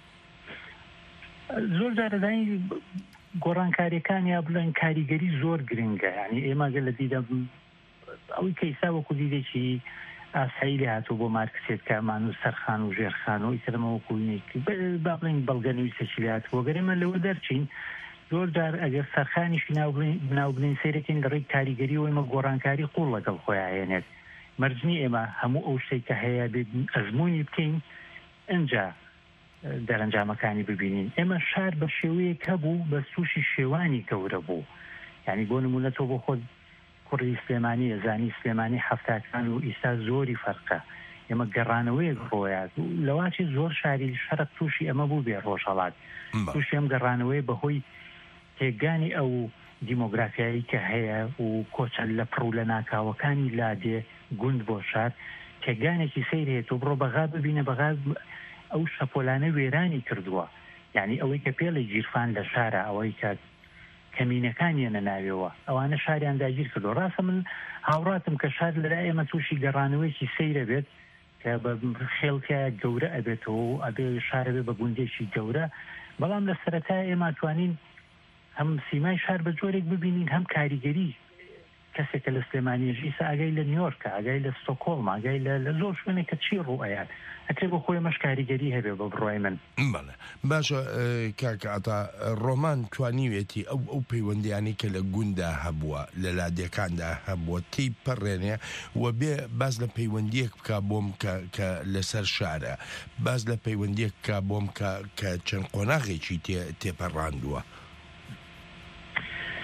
زۆر جارەدانی گۆڕانکاریەکان یا بڵێن کاریگەری زۆر گرنگە. یعنی ئێمە گەل لە دیدە ئەوەی کە ئێستا وەکو دیدێکی ئاسایی لێ هاتوو بۆ مارکسێت کامان و سەرخان و ژێرخان و ئیترمە وەکوینێک با بڵێن بەڵگەنوویستێکی لێ هاتووە گەرێمە لەوە دەرچین زۆر جار ئەگەر سەرخانیشی ناو بڵین سیرەکەین لە ڕێی کاریگەری و ئێمە گۆڕانکاری قوڵ لەگەڵ خۆیان هێنێت مەرجنی ئێمە هەموو ئەو شتێک کە هەیە بێت ئەزمموی بکەین ئەنجا دەرەنجامەکانی ببینین. ئێمە شار بە شێوەیەک هەبوو بە سوشی شێوانی گەورە بوو. یعنی بۆ نمونە تۆ بۆ خۆت کوڕی سلێمانی ئەزانی سلێمانی هەفتاکان و ئیستا زۆری فەرقە. ئێمە گەڕانەوەیەک ڕۆیات لەواچی زۆر شاری شەرق تووشی ئەمە بوو بێ ڕۆژهەڵات تووشی ئەم گەڕانەوەی بەهۆی تێگانی ئەو دیمۆگرافیایی کە هەیە و کۆچەن لە پڕ و لە ناکاوەکانی لادێ گوند بۆ شار تێگانێکی سەیر هەیە تۆ بڕۆ بەغا ببینە بەغا ئەو شەپۆلانە وێرانی کردووە. یعنی ئەوەی کە پێڵی گیرفان لە شارە ئەوەی کە کەمینەکانیانە ناوێەوە ئەوانە شاریان داگیر کردو. ڕاستە من هاوڕاتم کە شار لەلا ئێمە تووشی گەڕانەوەیکی سەیرە بێت کە بە خێڵکە گەورە ئەبێتەوە و ئەبێ شارە بێ بە گوندێکی گەورە بەڵام لە سەرەتا ئێمە توانین هەم سیمای شار بە جۆرێک ببینین هەم کاریگەری کەسێکە لە سلێمانیەژی ئاگای لە نیویۆرکە ئاگای لە ستۆکۆڵم ئاگای لە زۆر شوێنێک کە چی ڕوئەیان ئەکرێ بۆ خۆی مەش کاریگەری هەبێ بە بڕای من. بەڵێ باشە کاکە ئەتا ڕۆمان توانیوێتی ئەو پەیوەندیانی کە لە گوندا هەبووە لە لادیەکاندا هەبووە تی پەڕێنێ و بێ باز لە پەیوەندیەک بکە بۆم کە لەسەر شارە باز لە پەیوەندیەک بکە بۆم کە چەند قۆناغێکی تێپەڕاندووە.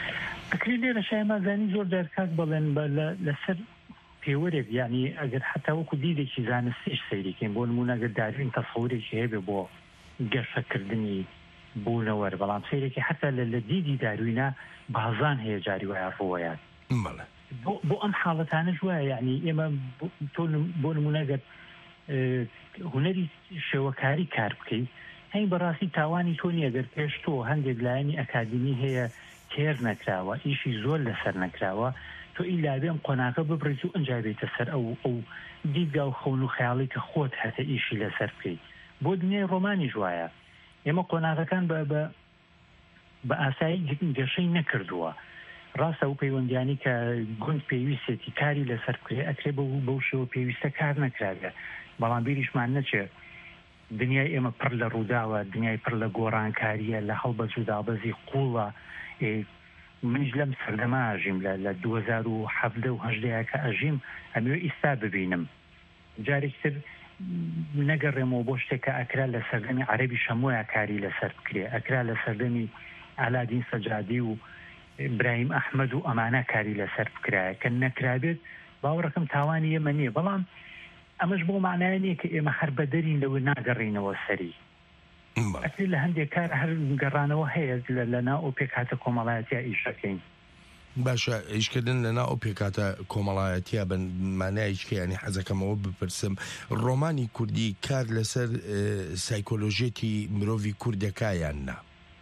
ئەکری لێرە شایمازانی زۆر دەرکات بڵێن لەسەر پێوەرێک یعنی ئەگەر حتا وەکو دیدێکی زانستیش سەیریکەین بۆ نمونە ئەگەر داروین تەسەورێکی هەیە بۆ گەشەکردنی بوونەوە بەڵام سەیرێکی حتا لە دیدی داروینە بازان هەیە جاری وایە ڕۆیان بۆ ئەم حاڵەتانەش وایە یعنی ئێمە تۆ بۆ نمونە ئەگەر هونەری شێوەکاری کار بکەیت هەین بەڕاستی تاوانی تۆ نیە ئەگەر پێش تۆ هەندێک لایەنی ئەکادمی هەیە تێر نەکراوە ئیشی زۆر لەسەر نەکراوە تۆ ئیلابێ ئەم قۆناغە ببڕیت و ئەنجا بێتە سەر ئەو دیدگا و خەون و خەیاڵی کە خۆت هەتە ئیشی لەسەر بکەیت بۆ دنیای ڕۆمانی جوایە ئێمە قۆناغەکان بە ئاسایی گەشەی نەکردووە ڕاستە و پەیوەندیانی کە گوند پێویستێتی کاری لەسەر بکرێ ئەکرێ بەو شێوە پێویستە کار نەکراگە بەڵام بیریشمان نەچێت دنیای ئێمە پڕ لە ڕووداوە دنیای پڕ لە گۆڕانکاریە لە هەڵبەج و دابەزی قوڵە منیش لەم سەردەما ئەژیم لە 2017 و 2018 کە ئەژیم ئەمێ ئیستا ببینم جارێکتر نەگەڕێمەوە بۆ شتێک کە ئەکرا لە سەردەمی عەرەبی شەمۆیە کاری لەسەر بکرێ ئەکرا لە سەردەمی ئالادین سەجادی و ئیبراهیم ئەحمەد و ئەمانە کاری لەسەر بکرایە کە نەکرابێت باوەڕەکەم تاوانی ئێمە نییە بەڵام ئەمەش بۆ معنای نییە کە ئێمە هەر بەدەرین لەوە ناگەڕینەوە سەری ئەکری لە هەندێک کار هەر گەڕانەوە هەیە لەنا ئۆپێک هاتە کۆمەڵایەتیا ئیشەکەین باشە ئیشکردن لەنا ئۆپێک هاتە کۆمەڵایەتیا بن مانایشکە ینی حەزەکەمەوە بپرسم ڕۆمانی کوردی کار لەسەر سایکۆلۆژێتی مرۆڤی کوردەکایان نا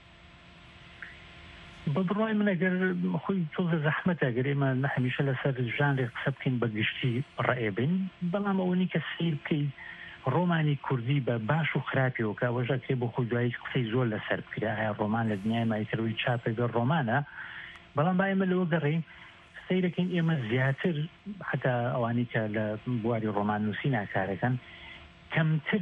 بە بڕای من ئەگەر خۆی تۆزە زەحمەتە ئەگەر ئێمە هەمیشە لەسەر ژانرێک قسە بکەین بە گشتی ڕائێبین بەڵام ئەوەنی کە سیر بکەیت ڕۆمانی کوردی بە باش و خراپیەوە کە ئەوەژە کرێ بۆ خۆی دوایی قسەی زۆر لەسەر بکرا ئایا ڕۆمان لە دنیای مایترەوەی چاپێگە ڕۆمانە بەڵام با ئێمە لەوە گەڕێین سیرەکەین ئێمە زیاتر حتا ئەوانی کە لە بواری ڕۆمان نووسی ناکارەکەن کەمتر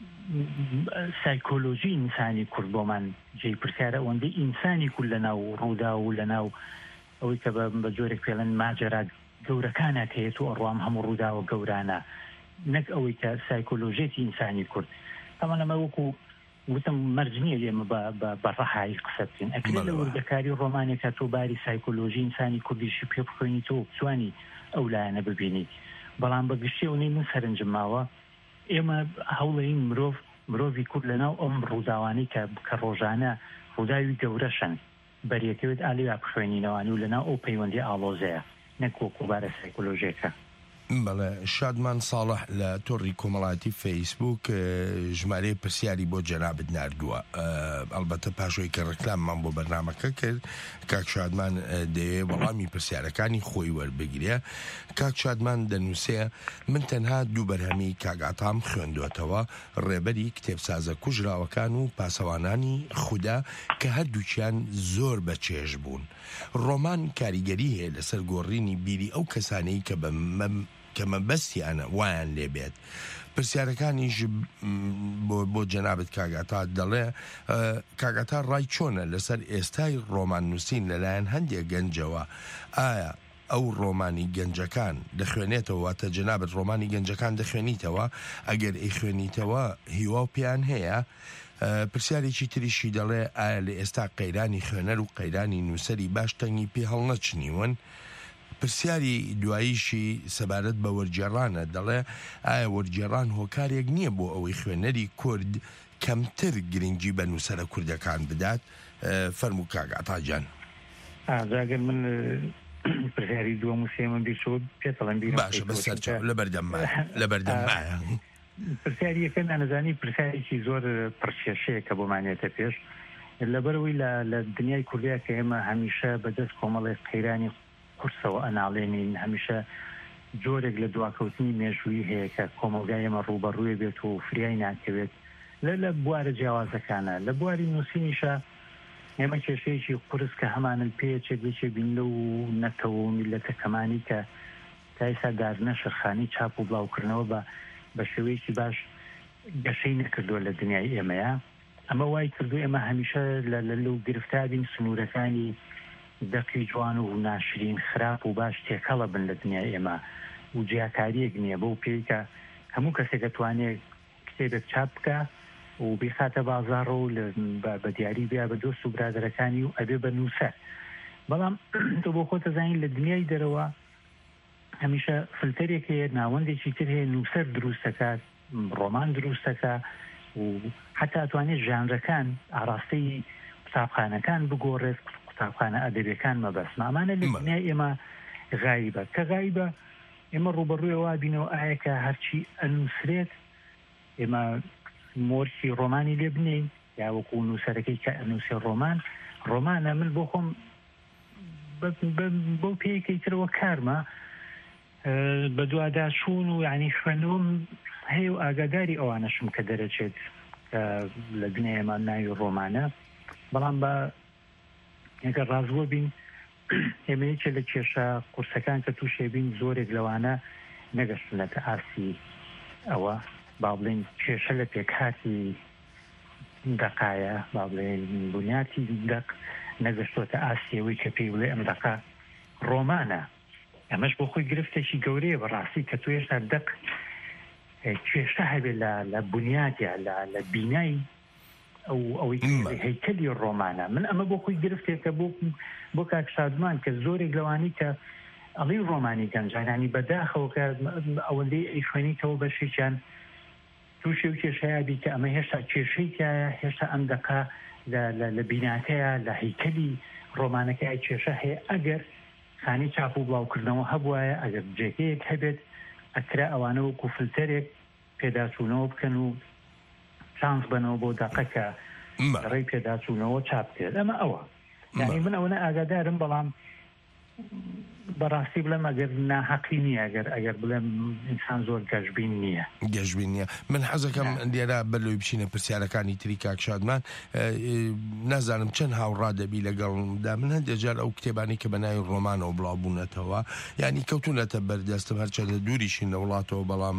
سایکۆلۆژی ئینسانی کورد بۆمان جێی پرسیارە ئەوەندەی ئینسانی کورد لەناو ڕوودا و لەناو ئەوەی کە بە جۆرێک پێڵەن ماجەرا گەورەکانە هەیەت و ئەڕوام هەموو ڕووداوە گەورانە نەک ئەوەی کە سایکۆلۆژێتی ئینسانی کورد ئەمە لەمە وەکو وتم مەرجنیە لێمە بە ڕەحایی قسە بکەین ئەکرێت لە وردەکاری ڕۆمانێکە تۆ باری سایکۆلۆژی ئینسانی کوردیشی پێ بخوێنی تۆ بتوانی ئەو لایەنە ببینیت بەڵام بە گشتی ئەوەی من سەرنجم ماوە ئێمە هەوڵەین مرۆڤی کورد لەناو ئەم ڕووداوانی کە ڕۆژانە ڕووداوی گەورەشن بەریەکەوێت ئالیا بخوێنینەوانی و لەناو ئەو پەیوەندی ئاڵۆزەیە نەک وەکو بارە سایکۆلۆژیەکە بەڵێ شادمان ساڵح لە تۆڕی کۆمەڵایەتی فەیسبوک ژمارەی پرسیاری بۆ جەنابەت ناردووە ئەلبەتە پاشۆی کە ڕێکلاممان بۆ بەرنامەکە کرد کاک شادمان دەیەوێت وەڵامی پرسیارەکانی خۆی وەربگرێ کاک شادمان دەنووسێ من تەنها دوو بەرهەمی کاگاتام خوێندوێتەوە ڕێبەری کتێبسازە کوژراوەکان و پاسەوانانی خودا کە هەردووچیان زۆر بەچێژ بوون ڕۆمان کاریگەری هەیە لەسەر گۆڕینی بیری ئەو کەسانەی کە مەبەستیانە وایان لێبێت پرسیارەکانیش بۆ جەنابەت کاگاتا دەڵێ کاگاتا ڕای چۆنە لەسەر ئێستای ڕۆمان نووسین لەلایەن هەندێک گەنجەوە ئایا ئەو ڕۆمانی گەنجەکان دەخوێنێتەوە واتە جەنابەت ڕۆمانی گەنجەکان دەخوێنیتەوە ئەگەر ئەیخوێنیتەوە هیوا و پێیان هەیە پرسیارێکی تریشی دەڵێ ئایا لە ئێستا قەیرانی خوێنەر و قەیرانی نووسەری باش تەنگی پێ هەڵنەچنیون پرسیاری دواییشی سەبارەت بە وەرجێڕانە دەڵێ ئایا وەرجێڕان هۆکارێک نییە بۆ ئەوەی خوێنەری کورد کەمتر گرنگی بە نووسەرە کوردەکان بدات فەرموو کاگاتاجان ئاگەر من پرسیاری دووەم و سێمەم بیرچۆ پێتەڵم بیر باشە بەسەرچاو لە بەردەممایە پرسیاری یەکەم نەزانی پرسیارێکی زۆر پرسێشەیە کە بۆمانێتە پێش لەبەرەوەی لە دنیای کوردیا کە ئێمە هەمیشە بەدەست کۆمەڵی قەیرانی قورسەوە ئەناڵێنین هەمیشە جۆرێک لە دواکەوتنی مێژووی هەیە کە کۆمەلگای ئێمە ڕوبەڕوویە بێت و فریای ناکەوێت لە بوارە جیاوازەکانە لە بواری نووسینیشە ئێمە کێشەیەکی قورس کە هەمانن پێچێک بێچێ بین لەو نەتەوە و میلەتە کەمانی کە تا ئێستا دارنە شەرخانی چاپ و بڵاوکردنەوە بە شێوەیەکی باش گەشەی نەکردووە لە دنیای ئێمەیە ئەمە وای کردو ئێمە هەمیشە لەو گرفتابین سنوورەکانی دەقی جوان و ناشرین خراپ و باش تێکەڵە بن لە دنیای ئێمە و جیاکاریەک نییە بەو پێیکە هەموو کەسێک دەتوانێت کتێبێک چاپ بکە و بیخاتە بازاڕ و بە دیاری بیا بە دۆست و برادەرەکانی و ئەبێ بە نووسەر بەڵام تۆ بۆ خۆتە زانین لە دنیای دەرەوە هەمیشە فلتەرێک هەیە، ناوەندێکی تر هەیە، نووسەر دروستەکات، ڕۆمان دروستەکە و حتا ئەتوانێت ژانرەکان ئاراستەی قوتابخانەکان بگۆڕێت، قوتابخانە ئەدەبیەکان مەبەست. ئەمانە لە دنیای ئێمە غایبە، کە غایبە ئێمە ڕوبەڕوویەوە بینەوە ئایا کە هەرچی ئەنووسرێت ئێمە مۆرسی ڕۆمانی لێ بنین یا وەکو نووسەرەکەی کە ئەنووسێ ڕۆمانە من بۆ خۆم بەو پێیەکەی ترەوە کارمە بە دوواداچوون و یعنی خوێندنەوەم هەیە و ئاگاداری ئەوانەشم کە دەرەچێت لە دنیای ئێمە ناوی ڕۆمانە. بەڵام بە ئەگەر ڕازوە بین ئێمە یەکێ لە کێشە قورسەکان کە تووشێ بین زۆرێک لەوانە نەگەشتنەتە ئاسی ئەوە با بڵێن کێشە لە پێکهاتی دەقایە، با بڵێن بنیاتی دەق نەگەشتۆتە ئاسیەوەی کە پێی بڵێ ئەم دەقا ڕۆمانە. ئەمەش بۆ خۆی گرفتێکی گەورەیە بەڕاستی کە توێشتا دەق کێشە هەبێت لە بنیاتیا لە بینایی ئەوەی هەیکەلی ڕۆمانە. من ئەمە بۆ خۆی گرفتێکە بۆ کاک شادمان کە زۆرێک لەوانی کە ئەڵی ڕۆمانی گەنجانانی بەداخەوە کە ئەوەندەی ئەی خوێنیتەوە بەشێکیان تووشی و کێشەیابی کە ئەمە هێشتا کێشەیتایە، هێشتا ئەم دەقا لە بیناکەیە لە هەیکەلی ڕۆمانەکەی کێشە هەیە. ئەگەر خانی چاپ و بڵاوکردنەوە هەبوایە، ئەگەر جێگەیەک هەبێت ئەکرا ئەوانە وەکو فلتەرێک پێداچوونەوە بکەن و چانس بنەوە بۆ دەقەکە ڕێی پێداچوونەوە چاپ کرد. ئەمە ئەوە یعنی من ئەوەنە ئاگادارم، بەڵام بەڕاستی بڵێم ئەگەر ناحەقی نییە، ئەگەر بڵێم ئینسان زۆر گەشبین نییە. من حەزەکەم لێرە بەلۆی بچینە پرسیارەکانی تری کاک شادمان. نازانم چەند هاوڕا دەبی لەگەڵدا. من هەندێک جار ئەو کتێبانی کە بەناوی ڕۆمانەوە بڵاوبوونەتەوە ینی کەوتونەتە بەردەستم هەرچەندە دووریشین لە وڵاتەوە، بەڵام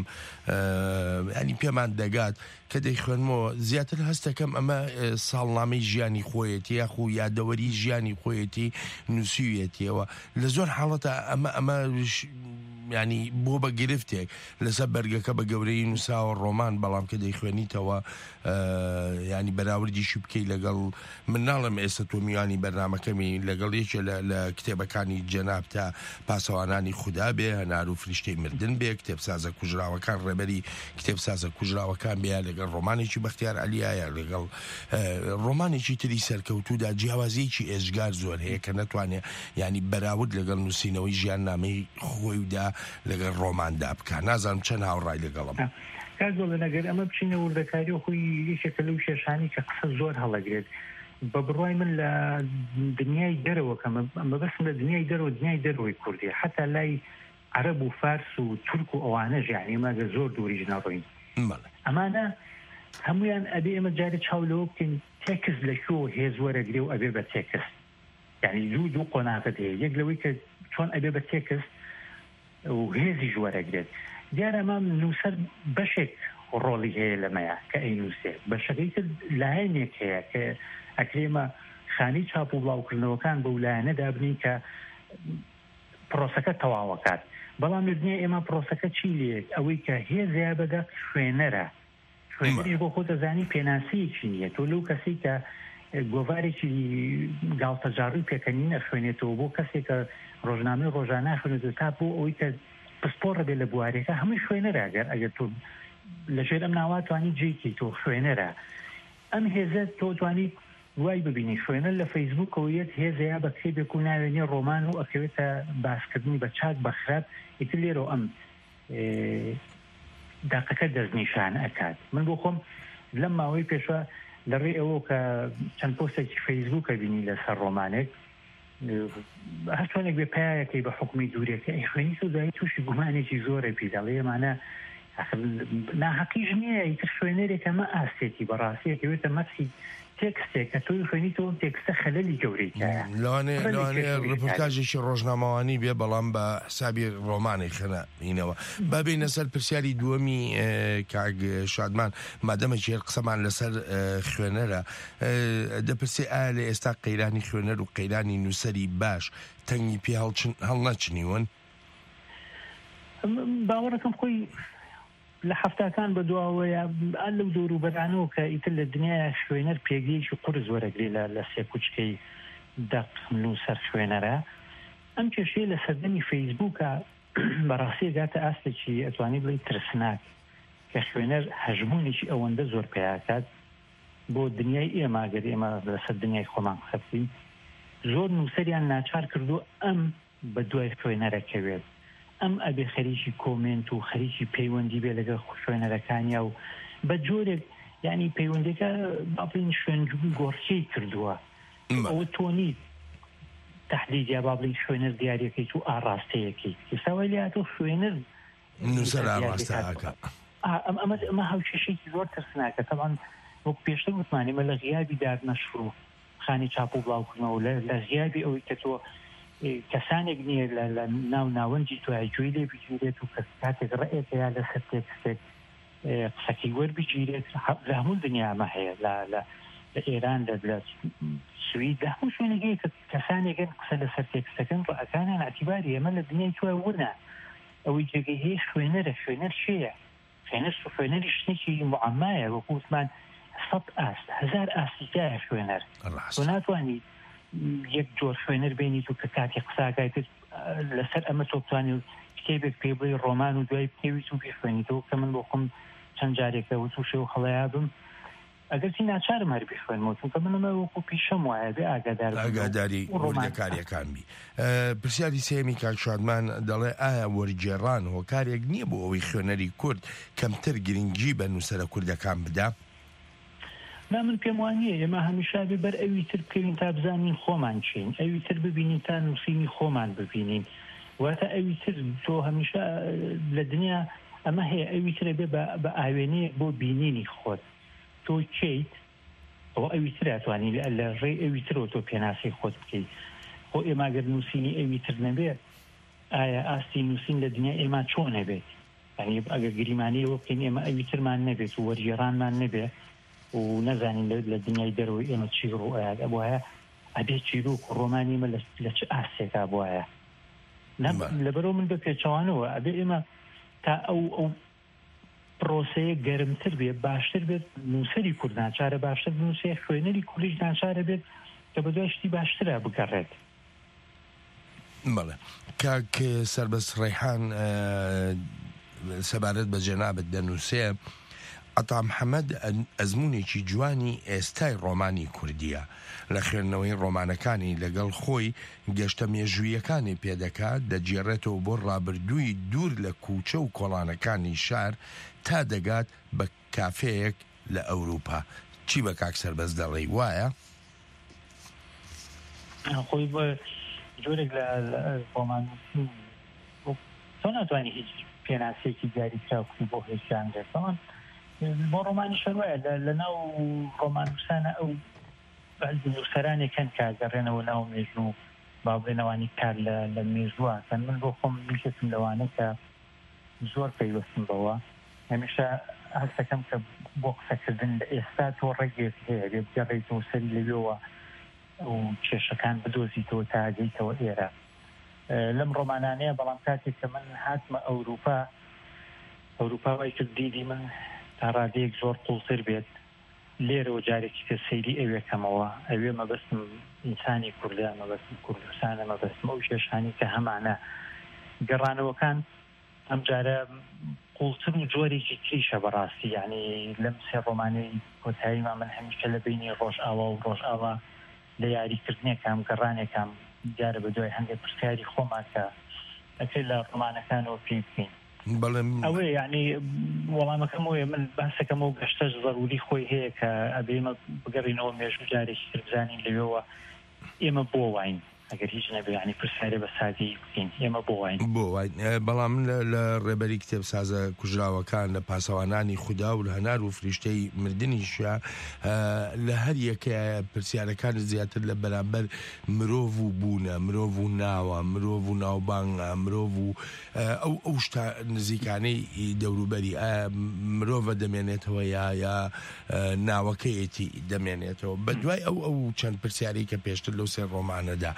ینی پێمان دەگات کە دەیخوێنمەوە زیاتر هەستەکەم ئەمە ساڵنامەی ژیانی خۆیەتی یاخو یادەوەری ژیانی خۆیەتی نووسیویەتیەوە. لە زۆر حاڵەتە ئەمە ینی بۆ بە گرفتێک لەسەر بەرگەکە بە گەورەی نووساوە ڕۆمان، بەڵام کە دەیخوێنیتەوە ینی بەراوردیشی بکەی لەگەڵ من ناڵم ئێستا تۆ میوانی بەرنامەکەمی لەگەڵ یەکێ لە کتێبەکانی جەناب تا پاسەوانانی خودا بێ، هەنار و فریشتەی مردن بێ، کتێبسازە کوژراوەکان ڕێبەری کتێبسازە کوژراوەکان بێ، لەگەڵ ڕۆمانێکی بەختیار ئەلیایە، لەگەڵ ڕۆمانێکی تری سەرکەوتوودا جیاوازیەکی ئێژگار زۆر هەیە کە نەتوانێت ینی بەراورد لەگەڵ نووسینەوەی ژیان نامەی خۆیدا لەگەڵ ڕۆماندا بکە. نازانم چەند هاوڕای لەگەڵم کازۆڵە نەگەر ئەمە بچینە وردەکاری و خۆی یەکێکە لەو کێشانی کە قسە زۆر هەڵەگرێت. بە بڕوای من لە دنیای دەرەوە کە مەبەستم لە دنیای دەرەوەی کوردی، حتا لای عەرەب و فارس و تورک و ئەوانەش یعنی ماگە زۆر دووریش نەڕۆین. ئەمانە هەمویان ئەبێ ئێمە جارێ چاولەوە بکەین تێکس لەکوێ هێز وەرەگرێ و ئەبێ بە تێکس، یعنی دوو قۆناغت هەیە، یەک لەوەی کە چۆن ئەبێ بە تێکس و هێزی ژوەرەگرێت. دیارە ئەمە نووسەر بەشێک ڕۆڵی هەیە لەمەیە کە ئەینووسێ، بەشەکەی تر لایەنێک هەیە کە ئەکرێمە خانی چاپ و بڵاوکردنەوەکان بە لایەنە دابنین کە پرۆسەکە تەواوەکات. بەڵام لە دنیای ئێمە پرۆسەکە چی لێت؟ ئەوەی کە هێزیا بەدە خوێنەرە، خوێنەری بۆ خۆ دەزانی پێناسیەکی نییە. تۆ لەو کەسی کە گۆڤارێکی گاڵتەجاڕی پێکەنینە خوێنێتەوە بۆ کەسێک کە ڕۆژنامەی ڕۆژانە خوێنێتەوە تا بۆ ئەوەی کە پسپۆڕە بێت لە بوارەکە هەمووی خوێنەرە. ئەگەر تۆ لەژێر ئەم ناواتوانی جێکی تۆ خوێنەرە، ئەم هێزە تۆ توانی وای ببینی خوێنەر لە فەیسبووکەوە یەک هێزەیە بە کتێبێک و ناوێنی ڕۆمان و ئەکەوێتە باسکردنی بە چاک بەخراب ئیتر لێرەوە ئەم داقەکە دەستنیشان ئەکات. من بۆ خۆم لەم ماوەی پێشوە لەڕێ ئەوە کە چەند پۆستێکی فەیسبووکە بینی لەسەر ڕۆمانێک هەستوانێک بێ پایەکەی بە حکومی دوورێکە ئەی خوێنی سودایی تووشی گومانێکی زۆرە پیداڵێ ئەمانە ناحەقیش نییە، ئیتر خوێنەرێک ئەمە ئاستێتی بەڕاستیەکەوێتە مەسی تێکستێک کە تۆی خوێنیتەوە تێکستە خەلەلی گەورەیکایە. لەوانەیە ڕپۆرتاژێکی ڕۆژنامەوانی بێ بەڵام بە حسابی ڕۆمانی خەنینەوە. بابێنە سەر پرسیاری دووەمی کاگ شادمان، مادەمەکی قسەمان لەسەر خوێنەرە دەپرسێ ئایا لە ئێستا قەیرانی خوێنەر و قەیرانی نووسەری باش تەنگی پێ هەڵ نەچنیون؟ باوەڕەکەم خۆی لە هەفتاکان بەدواوەیە لەو دەور و بەرانەوە کە ئیتر لە دنیای خوێنەر پێگەیەکی قورس وەرەگرێ لە سێ کوچکەی دەقمل و سەر خوێنەرە ئەم کێشەیە لە سەردەمی فەیسبووکە بەڕاستی گاتە ئاستێکی ئەتوانی بڵێ ترسناک کە خوێنەر هەژمونێکی ئەوەندە زۆر پێیاکات بۆ دنیای ئێماگەر ئێمە لەسەر دنیای خۆمان قسەبکەین زۆر نووسەریان ناچار کردو ئەم بە دوای خوێنەرەکەوێت ئەم ئەبێ خەریکی کۆمنت و خەریکی پەیوەندی بێ لەگەڵ خوێنەرەکانیا و بە جۆرێک یعنی پەیوەندەکە باڵین شوێنجووی گۆڕکەی کردووە ئەوە تۆنی تحلیلیا باڵین خوێنەر دیارەکەیت و ئاڕاستەیەکەی ئێستاوای لاتۆ خوێنەر نووسەر ئاڕاستەکە ئەمە هاوکێشێکی زۆر ترسناکە تەمان وەک پێشتر وتمانێمە لە غیابی دارنەشر و خانی چاپ و بڵاوکردنەوە لە غیابی ئەوەی کە تۆ کەسانێک نییە لە ناو ناوەنجی توای گوێی لێ بگیرێت و کاتێک ڕێیەکە یا لەسەر تێکستێک قسەکەی وەربگیرێت لە هەموو دنیامە هەیە لە ئێران لە سوید لە هەموو شوێنەگەی کە کەسانێکن قسە لەسەر تێکستەکەن ڕەکانیان ئەتیباری ئێمە لە دنیای توای ورنا ئەوەی جێگەی هەیە خوێنەر شەیە خوێنەری شتێکی معەمایە وەکوتمان 100 ئاست 1000 ئاستیایە خوێنەر تۆ ناتوانانی یەک جۆر خوێنەر بینیت و کە کاتی قساگایت لەسەر ئەمە تۆ بتوانانی کتێبێک پێ بڵێ ڕۆمان و دوای پێویست و بخوێنیتەوە کە من بۆ خۆم چەند جارێکە و تووشێ و خەڵەیا بم ئەگەرچی ناچارم هەر بخوێنمەوە چونکە منەمە وەکو پیشەم وایە بێ ئاگاداری وەردەکاریەکان بی پرسیاری سێمی کاک شادمان دەڵێ ئایا وەرگێڕان هۆکارێک نییە بۆ ئەوەی خوێنەری کورد کەمتر گرنگی بە نووسەرە کوردەکان بدا؟ من پێم وانییە ئێمە هەمیشا بەر ئەوی تر بکەوین تا بزانین خۆمان چین ئەوی تر ببینین تا نووسینی خۆمان ببینین واتە ئەوی تر تۆ هەمیشا لە دنیا ئەمە هەیە ئەوی ترە بێ بە ئاوێنەیە بۆ بینینی خۆت تۆ چیت ئەوە ئەوی تر ئەتوانی لە ڕێ ئەوی ترەوە تۆ پێناسی خۆت بکەیت خۆ ئێماگەر نووسینی ئەوی تر نەبێت ئایا ئاستی نووسین لە دنیا ئێمە چۆن نەبێت یعنی ئەگەر گریمانیەوە بکەین ئێمە ئەوی ترمان نەبێت و وەرگێڕانمان نەبێت و نەزانین لە دنیای دەرەوەی ئێمە چی ڕوئایە وایە ئەبێ چیرۆک ڕۆمانی ئمە لە چ ئاسێکا بواە لەبەرەوە من بە پێچەوانەوە ئەبێ ئێمە تا ئەو پرۆسەیە گەرمتر بێت باشتر بێت نووسەری کورد ناچارە باشتر نووسێ خوێنەری کوردیش ناچارە بێت کە بە دوای شتی باشترە بگەڕێت. بەڵێ کاک سەربەست ڕێحان سەبارەت بە جەنابەت دەنووسێ عەتا محەممەد ئەزمونێکی جوانی ئێستای ڕۆمانی کوردیە لە خوێندنەوەی ڕۆمانەکانی لەگەڵ خۆی گەشتە مێژوویەکانی پێدەکات دەجێڕێتەوە بۆ ڕابردووی دوور لە کووچە و کۆڵانەکانی شار تا دەگات بە کافەیەک لە ئەوروپا. چی بە کاک سەربەست دەڵێی وایە؟ خۆی بە جۆرێک لە ڕۆمان تۆ ناتوانانی هیچ پێناسێکی دیاریکراوی بۆ هێشیان دێتەوە بۆ ڕۆمانی شەروایە لە ناو ڕۆمانوسانە ئەو نووسەرانێکەن کارگەڕێنەوە ناو مێژوو با بڵێنەوانی کار لە مێژووەکەن من بۆ خۆم میشتم لەوانە کە زۆر پەیوەستم بەوە هەمیشە هەستەکەم کە بۆ قسەکردن لە ئێستا تۆ ڕێگێک هەیە بێ بگەڕێیتەوە سەری لەوێەوە و کێشەکان بدۆزیتەوە تا گەیتەوە ئێرە لەم ڕۆمانانەیە بەڵام کاتێک کە من هاتمە ئەوروپا وای کرد دیدی من تا ڕادەیەک زۆر قوڵتر بێت لێرەوە جارێکی تر سەیری ئەوێکەمەوە ئەوێ مەبەستم ئینسانی کوردە مەبەستم کوردستانە مەبەستم ئەو کێشانی کە هەمانە گەڕانەوەکان ئەم جارە قوڵتر و جۆرێکی تریشە بەڕاستی یعنی لەم سێ ڕۆمانەی کۆتاییمان من هەمیشە لە بینی ڕۆژئاوا و ڕۆژئاوا لە یاریکردنێکم گەڕانێکم دیارە بە دوای هەندێک پرسیاری خۆمان کە ئەکرێت لە ڕۆمانەکانەوە پێ بکەین ئەوەی یعنی وەڵامەکەم وێ من باسەکەمەوە گەشتەش ضروری خۆی هەیە کە ئەبێمە بگەڕینەوە مێژوو جارێکی تر بزانین لەوێەوە ئێمە بۆ واین ئەگەر هیچ نەبێ ینی پرسیارە بە سادی بکەین ئێمە بۆ واین بەڵام لە ڕێبەری کتێب سازە کوژراوەکان لە پاسەوانانی خودا و لە هەنار و فریشتەی مردنیشە لە هەر یەکە پرسیارەکان زیاتر لە بەرامبەر مرۆڤ و بوونە مرۆڤ و ناوە مرۆڤ و ناوبانگە مرۆڤ و ئەو شتا نزیکانەی دەوروبەری مرۆڤە دەمێنێتەوە یا ناوەکەیەتی دەمێنێتەوە بە دوای ئەو چەند پرسیاری کە پێشتر لەو سێ ڕۆمانەدا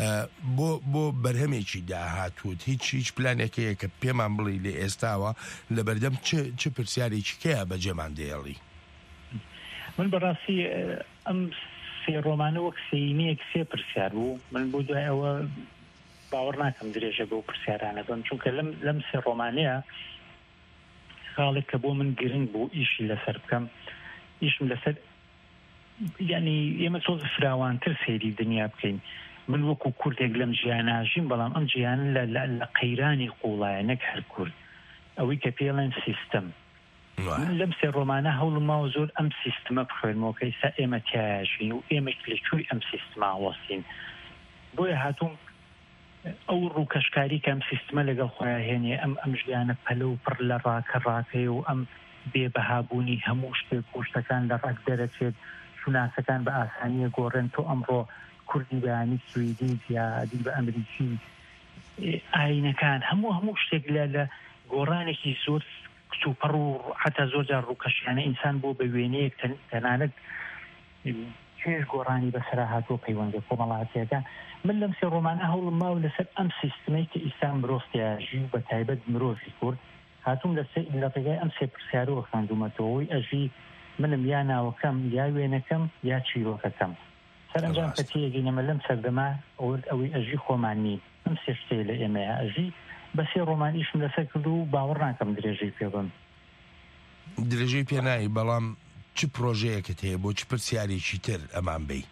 بۆ بەرهەمێکی داهاتوت هیچ پلانێکەیە کە پێمان بڵی لە ئێستاوە لە بەردەم چ پرسیارێکی کەیە بەجێمان دێڵی؟ من بەڕاستی ئەم سێ ڕۆمانە وەک سینەیەک سێ پرسیار بوو من بۆ دوای ئەوە باوەڕ ناکەم درێژە بۆ پرسیارانە بم چونکە لەم سێ ڕۆمانەیە خاڵێک کە بۆ من گرنگ بوو ئیشی لەسەر بکەم ئیشم لەسەر یعنی ئێمە تۆز فراوانتر سەیری دنیا بکەین من وەکو کوردێک لەم ژیاناژیم بەڵام ئەم ژیان لە قەیرانی قوڵایە نەک هەر کورد ئەوەی کە پێڵێن سیستەم من لەم سێ ڕۆمانە هەوڵم ماوە زۆر ئەم سیستمە بخوێنمەوە کە ئێستا ئێمە تیاژین و ئێمە لەکوێی ئەم سیستما وەستین بۆیە هاتووم ئەو ڕووکەشکاری کە ئەم سیستمە لەگەڵ خۆیان هێنێ ئەم ژیانە پەلە و پڕ لە ڕاکەڕاکەی و ئەم بێبەهابوونی هەموو شتێک و شتەکان لە ڕاک دەرەچێت شوناسەکان بە ئاسانیە گۆڕێن تۆ ئەمڕۆ کوردی بەیانی سویدی یا دی بە ئەمریکی ئاینەکان هەموو شتێک لە گۆڕانێکی زۆر کچوپەڕ و حتا زۆر جار ڕووکەشیانە ئینسان بۆ بە وێنەیەک تەنانەت چێژ گۆڕانی بەسەرا هاتۆ پەیوەندی کۆمەڵاتیەکە من لەم سێ ڕۆمانە هەوڵم ماوە لەسەر ئەم سیستمەی کە ئیسان مرۆڤتیاژی و بە تایبەت مرۆڤی کورد هاتووم لە ڕێگای ئەم سێ پرسیارەوە خوێندومەتەوەی ئەژی منم یا ناوەکەم یا وێنەکەم یا چیرۆکەکەم سەرنجام کە تێگەینەمە لەم سەردەما ئەوەی ئەژی خۆمانی ئەم سێ شتەیە لە ئێمەیە ئەژی بە سێ ڕۆمانیشم لەسەر کرد و باوەڕ ناکەم درێژەی پێ بم درێژەی پێ نایی بەڵام چ پرۆژەیەکت هەیە بۆ چ پرسیارێکی تر ئەمان بی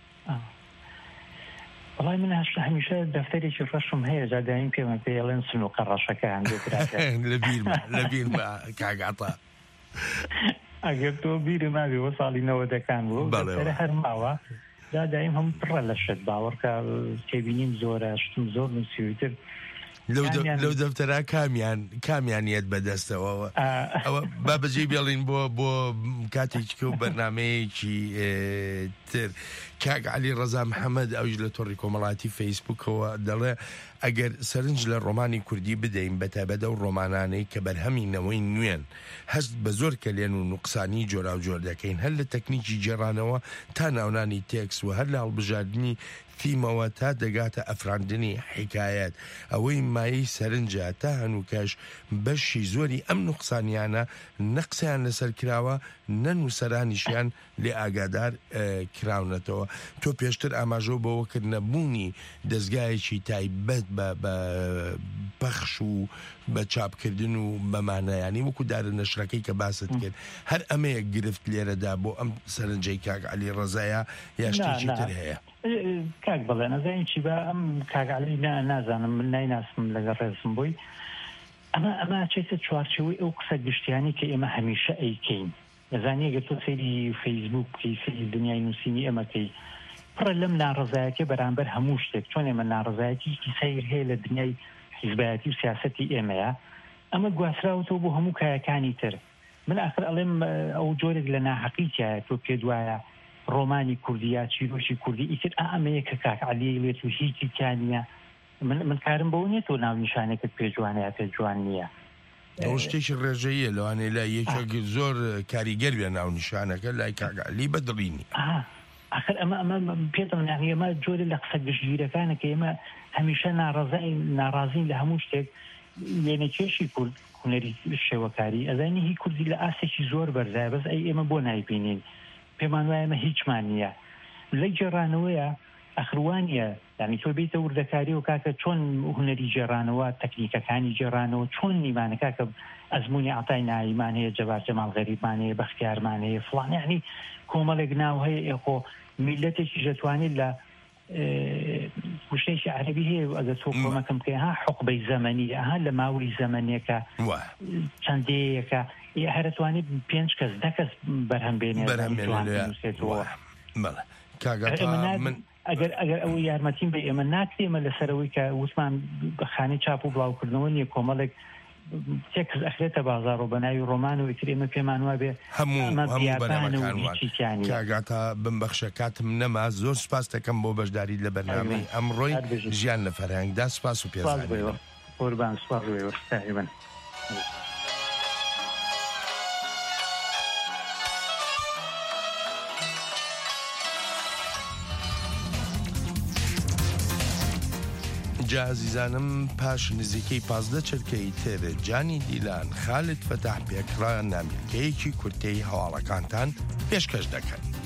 وڵای من هەمیشە دەفتەرێکی ڕەشم هەیە جادایم پێمە پێڵێن سنووقە ڕەشەکان لە بیرمە کاگاتە ئەگەر تۆ بیرم ماوی وە ساڵی 90ەکان بوو دەفتەرە هەر ماوە دادایم هەم پڕە لە شت باوەڕکە تێبینیم زۆرە شتم زۆر نووسیوتر لەو دەفتەرا کامیانیت بەدەستەوە ئەوە با بەجێ بێڵین بۆ کاتێکی و بەرنمەیەکی تر کاک علی ڕەزا محەممەد ئەوش لە تۆڕی کۆمەڵاتی فەیسبوکەوە دەڵێ ئەگەر سەرنج لە ڕۆمانی کوردی بدەین بەتایبەت ئەو ڕۆمانانەی کە بەرهەمینەوەی نوێن هەست بە زۆر کەلێن و نوقسانی جۆرا و جۆر دەکەین هەر لە تەکنیکی جێڕانەوە تا ناونانی تێکس و هەر لە هەڵبژاردننی تیمەوە تا دەگاتە ئەفراندنی حکایەت ئەوەی مایی سەرنجە تا هەنووکەش بەشی زۆری ئەم نوقسانیانە نەقسەیان لەسەر کراوە نەنووسەرانیشیان لێ ئاگادار کراونەتەوە تۆ پێشتر ئاماژۆ بەوەکرد نەبوونی دەستگایەکی تایبەت بە پەخش و بە چاپکردن و بەمانایانی وەکو دارە نەشرەکەی کە باست کرد هەر ئەمەیە گرفت لێرەدا بۆ ئەم سەرنجەی کاک علی ڕەزایە یا شتێکی تر هەیە کاک بڵێ نەزانین چی بە ئەم کاگعلی نازانم من نایناسم لەگە ڕێزم بووی ئەمە چێتە چوارچەوەی ئەو قسە گشتیانی کە ئێمە هەمیشە ئەیکەین نەزانی ئەگەر تۆ سەیری فەیسبووکی سەیری دنیای نووسینی ئەمەکەی پڕە لەم ناڕەزایەکە بەرامبەر هەموو شتێک چۆن ئێمە ناڕەزایەتیکی سەیر هەیە لە دنیای حیزبایەتی و سیاسەتی ئێمەیە ئەمە گواستراوەتەوە بۆ هەموو کایەکانی تر من ئاخر ئەڵێم ئەو جۆرێک لە ناحەقیتیایە تۆ پێ دوایە ڕۆمانی کوردی یا چیرۆکی کوردی ئیتر ئەمەیە کە کاک علی لێت و هیچی تیانە من کارم بەو نیێت و ناونیشانێکت پێجوانەیە پێ جوان نییە ئەو شتێکی ڕێژەیە لەوانەیە لای یەکێک زۆر کاریگەر بێ ناونیشانەکە لای کاک علی بەدڵینی آخر ئەمە پێدڵ ئێمە جۆرە لە قسە گشتگیرەکانە کە ئێمە هەمیشە ناڕازین لە هەموو شتێک لێنەکێشی کورد هونەری شێوەکاری ئەزانی هی کوردی لە ئاسێکی زۆر بەرزایە بەس ئەی ئێمە بۆ نایبینین پێمان وایە ئەمە هیچمان نییە لە جێڕانەوەیە ئەخروانیە یعنی تۆ بیتە وردەکاری و کاکە چۆن هونەری جێڕانەوە تەکنیکەکانی جێڕانەوە چۆن نیمانەکە کە ئەزمموی عتای نایمان هەیە جەبار جەمال غەریبمان هەیە بەختیارمان هەیە فڵان یعنی کۆمەڵێک ناو هەیە ئێخۆ میلەتێکی دەتوانێت لە وشتێکی عەرەبی هەیە ئەگەر تۆ کۆمەکەم بکەی ها حوقبەی زەمەنی ها لە ماوەی زەمەنێکە چەندەیەکە هەرەتوانێت 5 کەس 10 کەس بەرهەم بێنێتەوە ئەگەر ئەوە یارمەتیم بە ئێمە ناکرێمە لەسەرەوەی کە وتمان بەخانەی چاپ و بڵاوکردنەوە نیە کۆمەڵێک تێکس ئەخرێتە بازار و بەناوی ڕۆمان و ئیتر ئێمە پێمان وا بێ کاگاتە بمبەخشە کاتم نەما زۆر سپاس دەکەم بۆ بەشداری لە بەرنامەی ئەمڕۆی ژیان لە فەرهەنگدا سپاس و پێزانین قوربان سپاس تقریبا جا عزیزانم پاش نزیکەی 15 چرکەی تر جانی دیلان خالد فەتاح پێکرا نامێکەیەکی کورتەی هەواڵەکانتان پێشکەش دەکەن.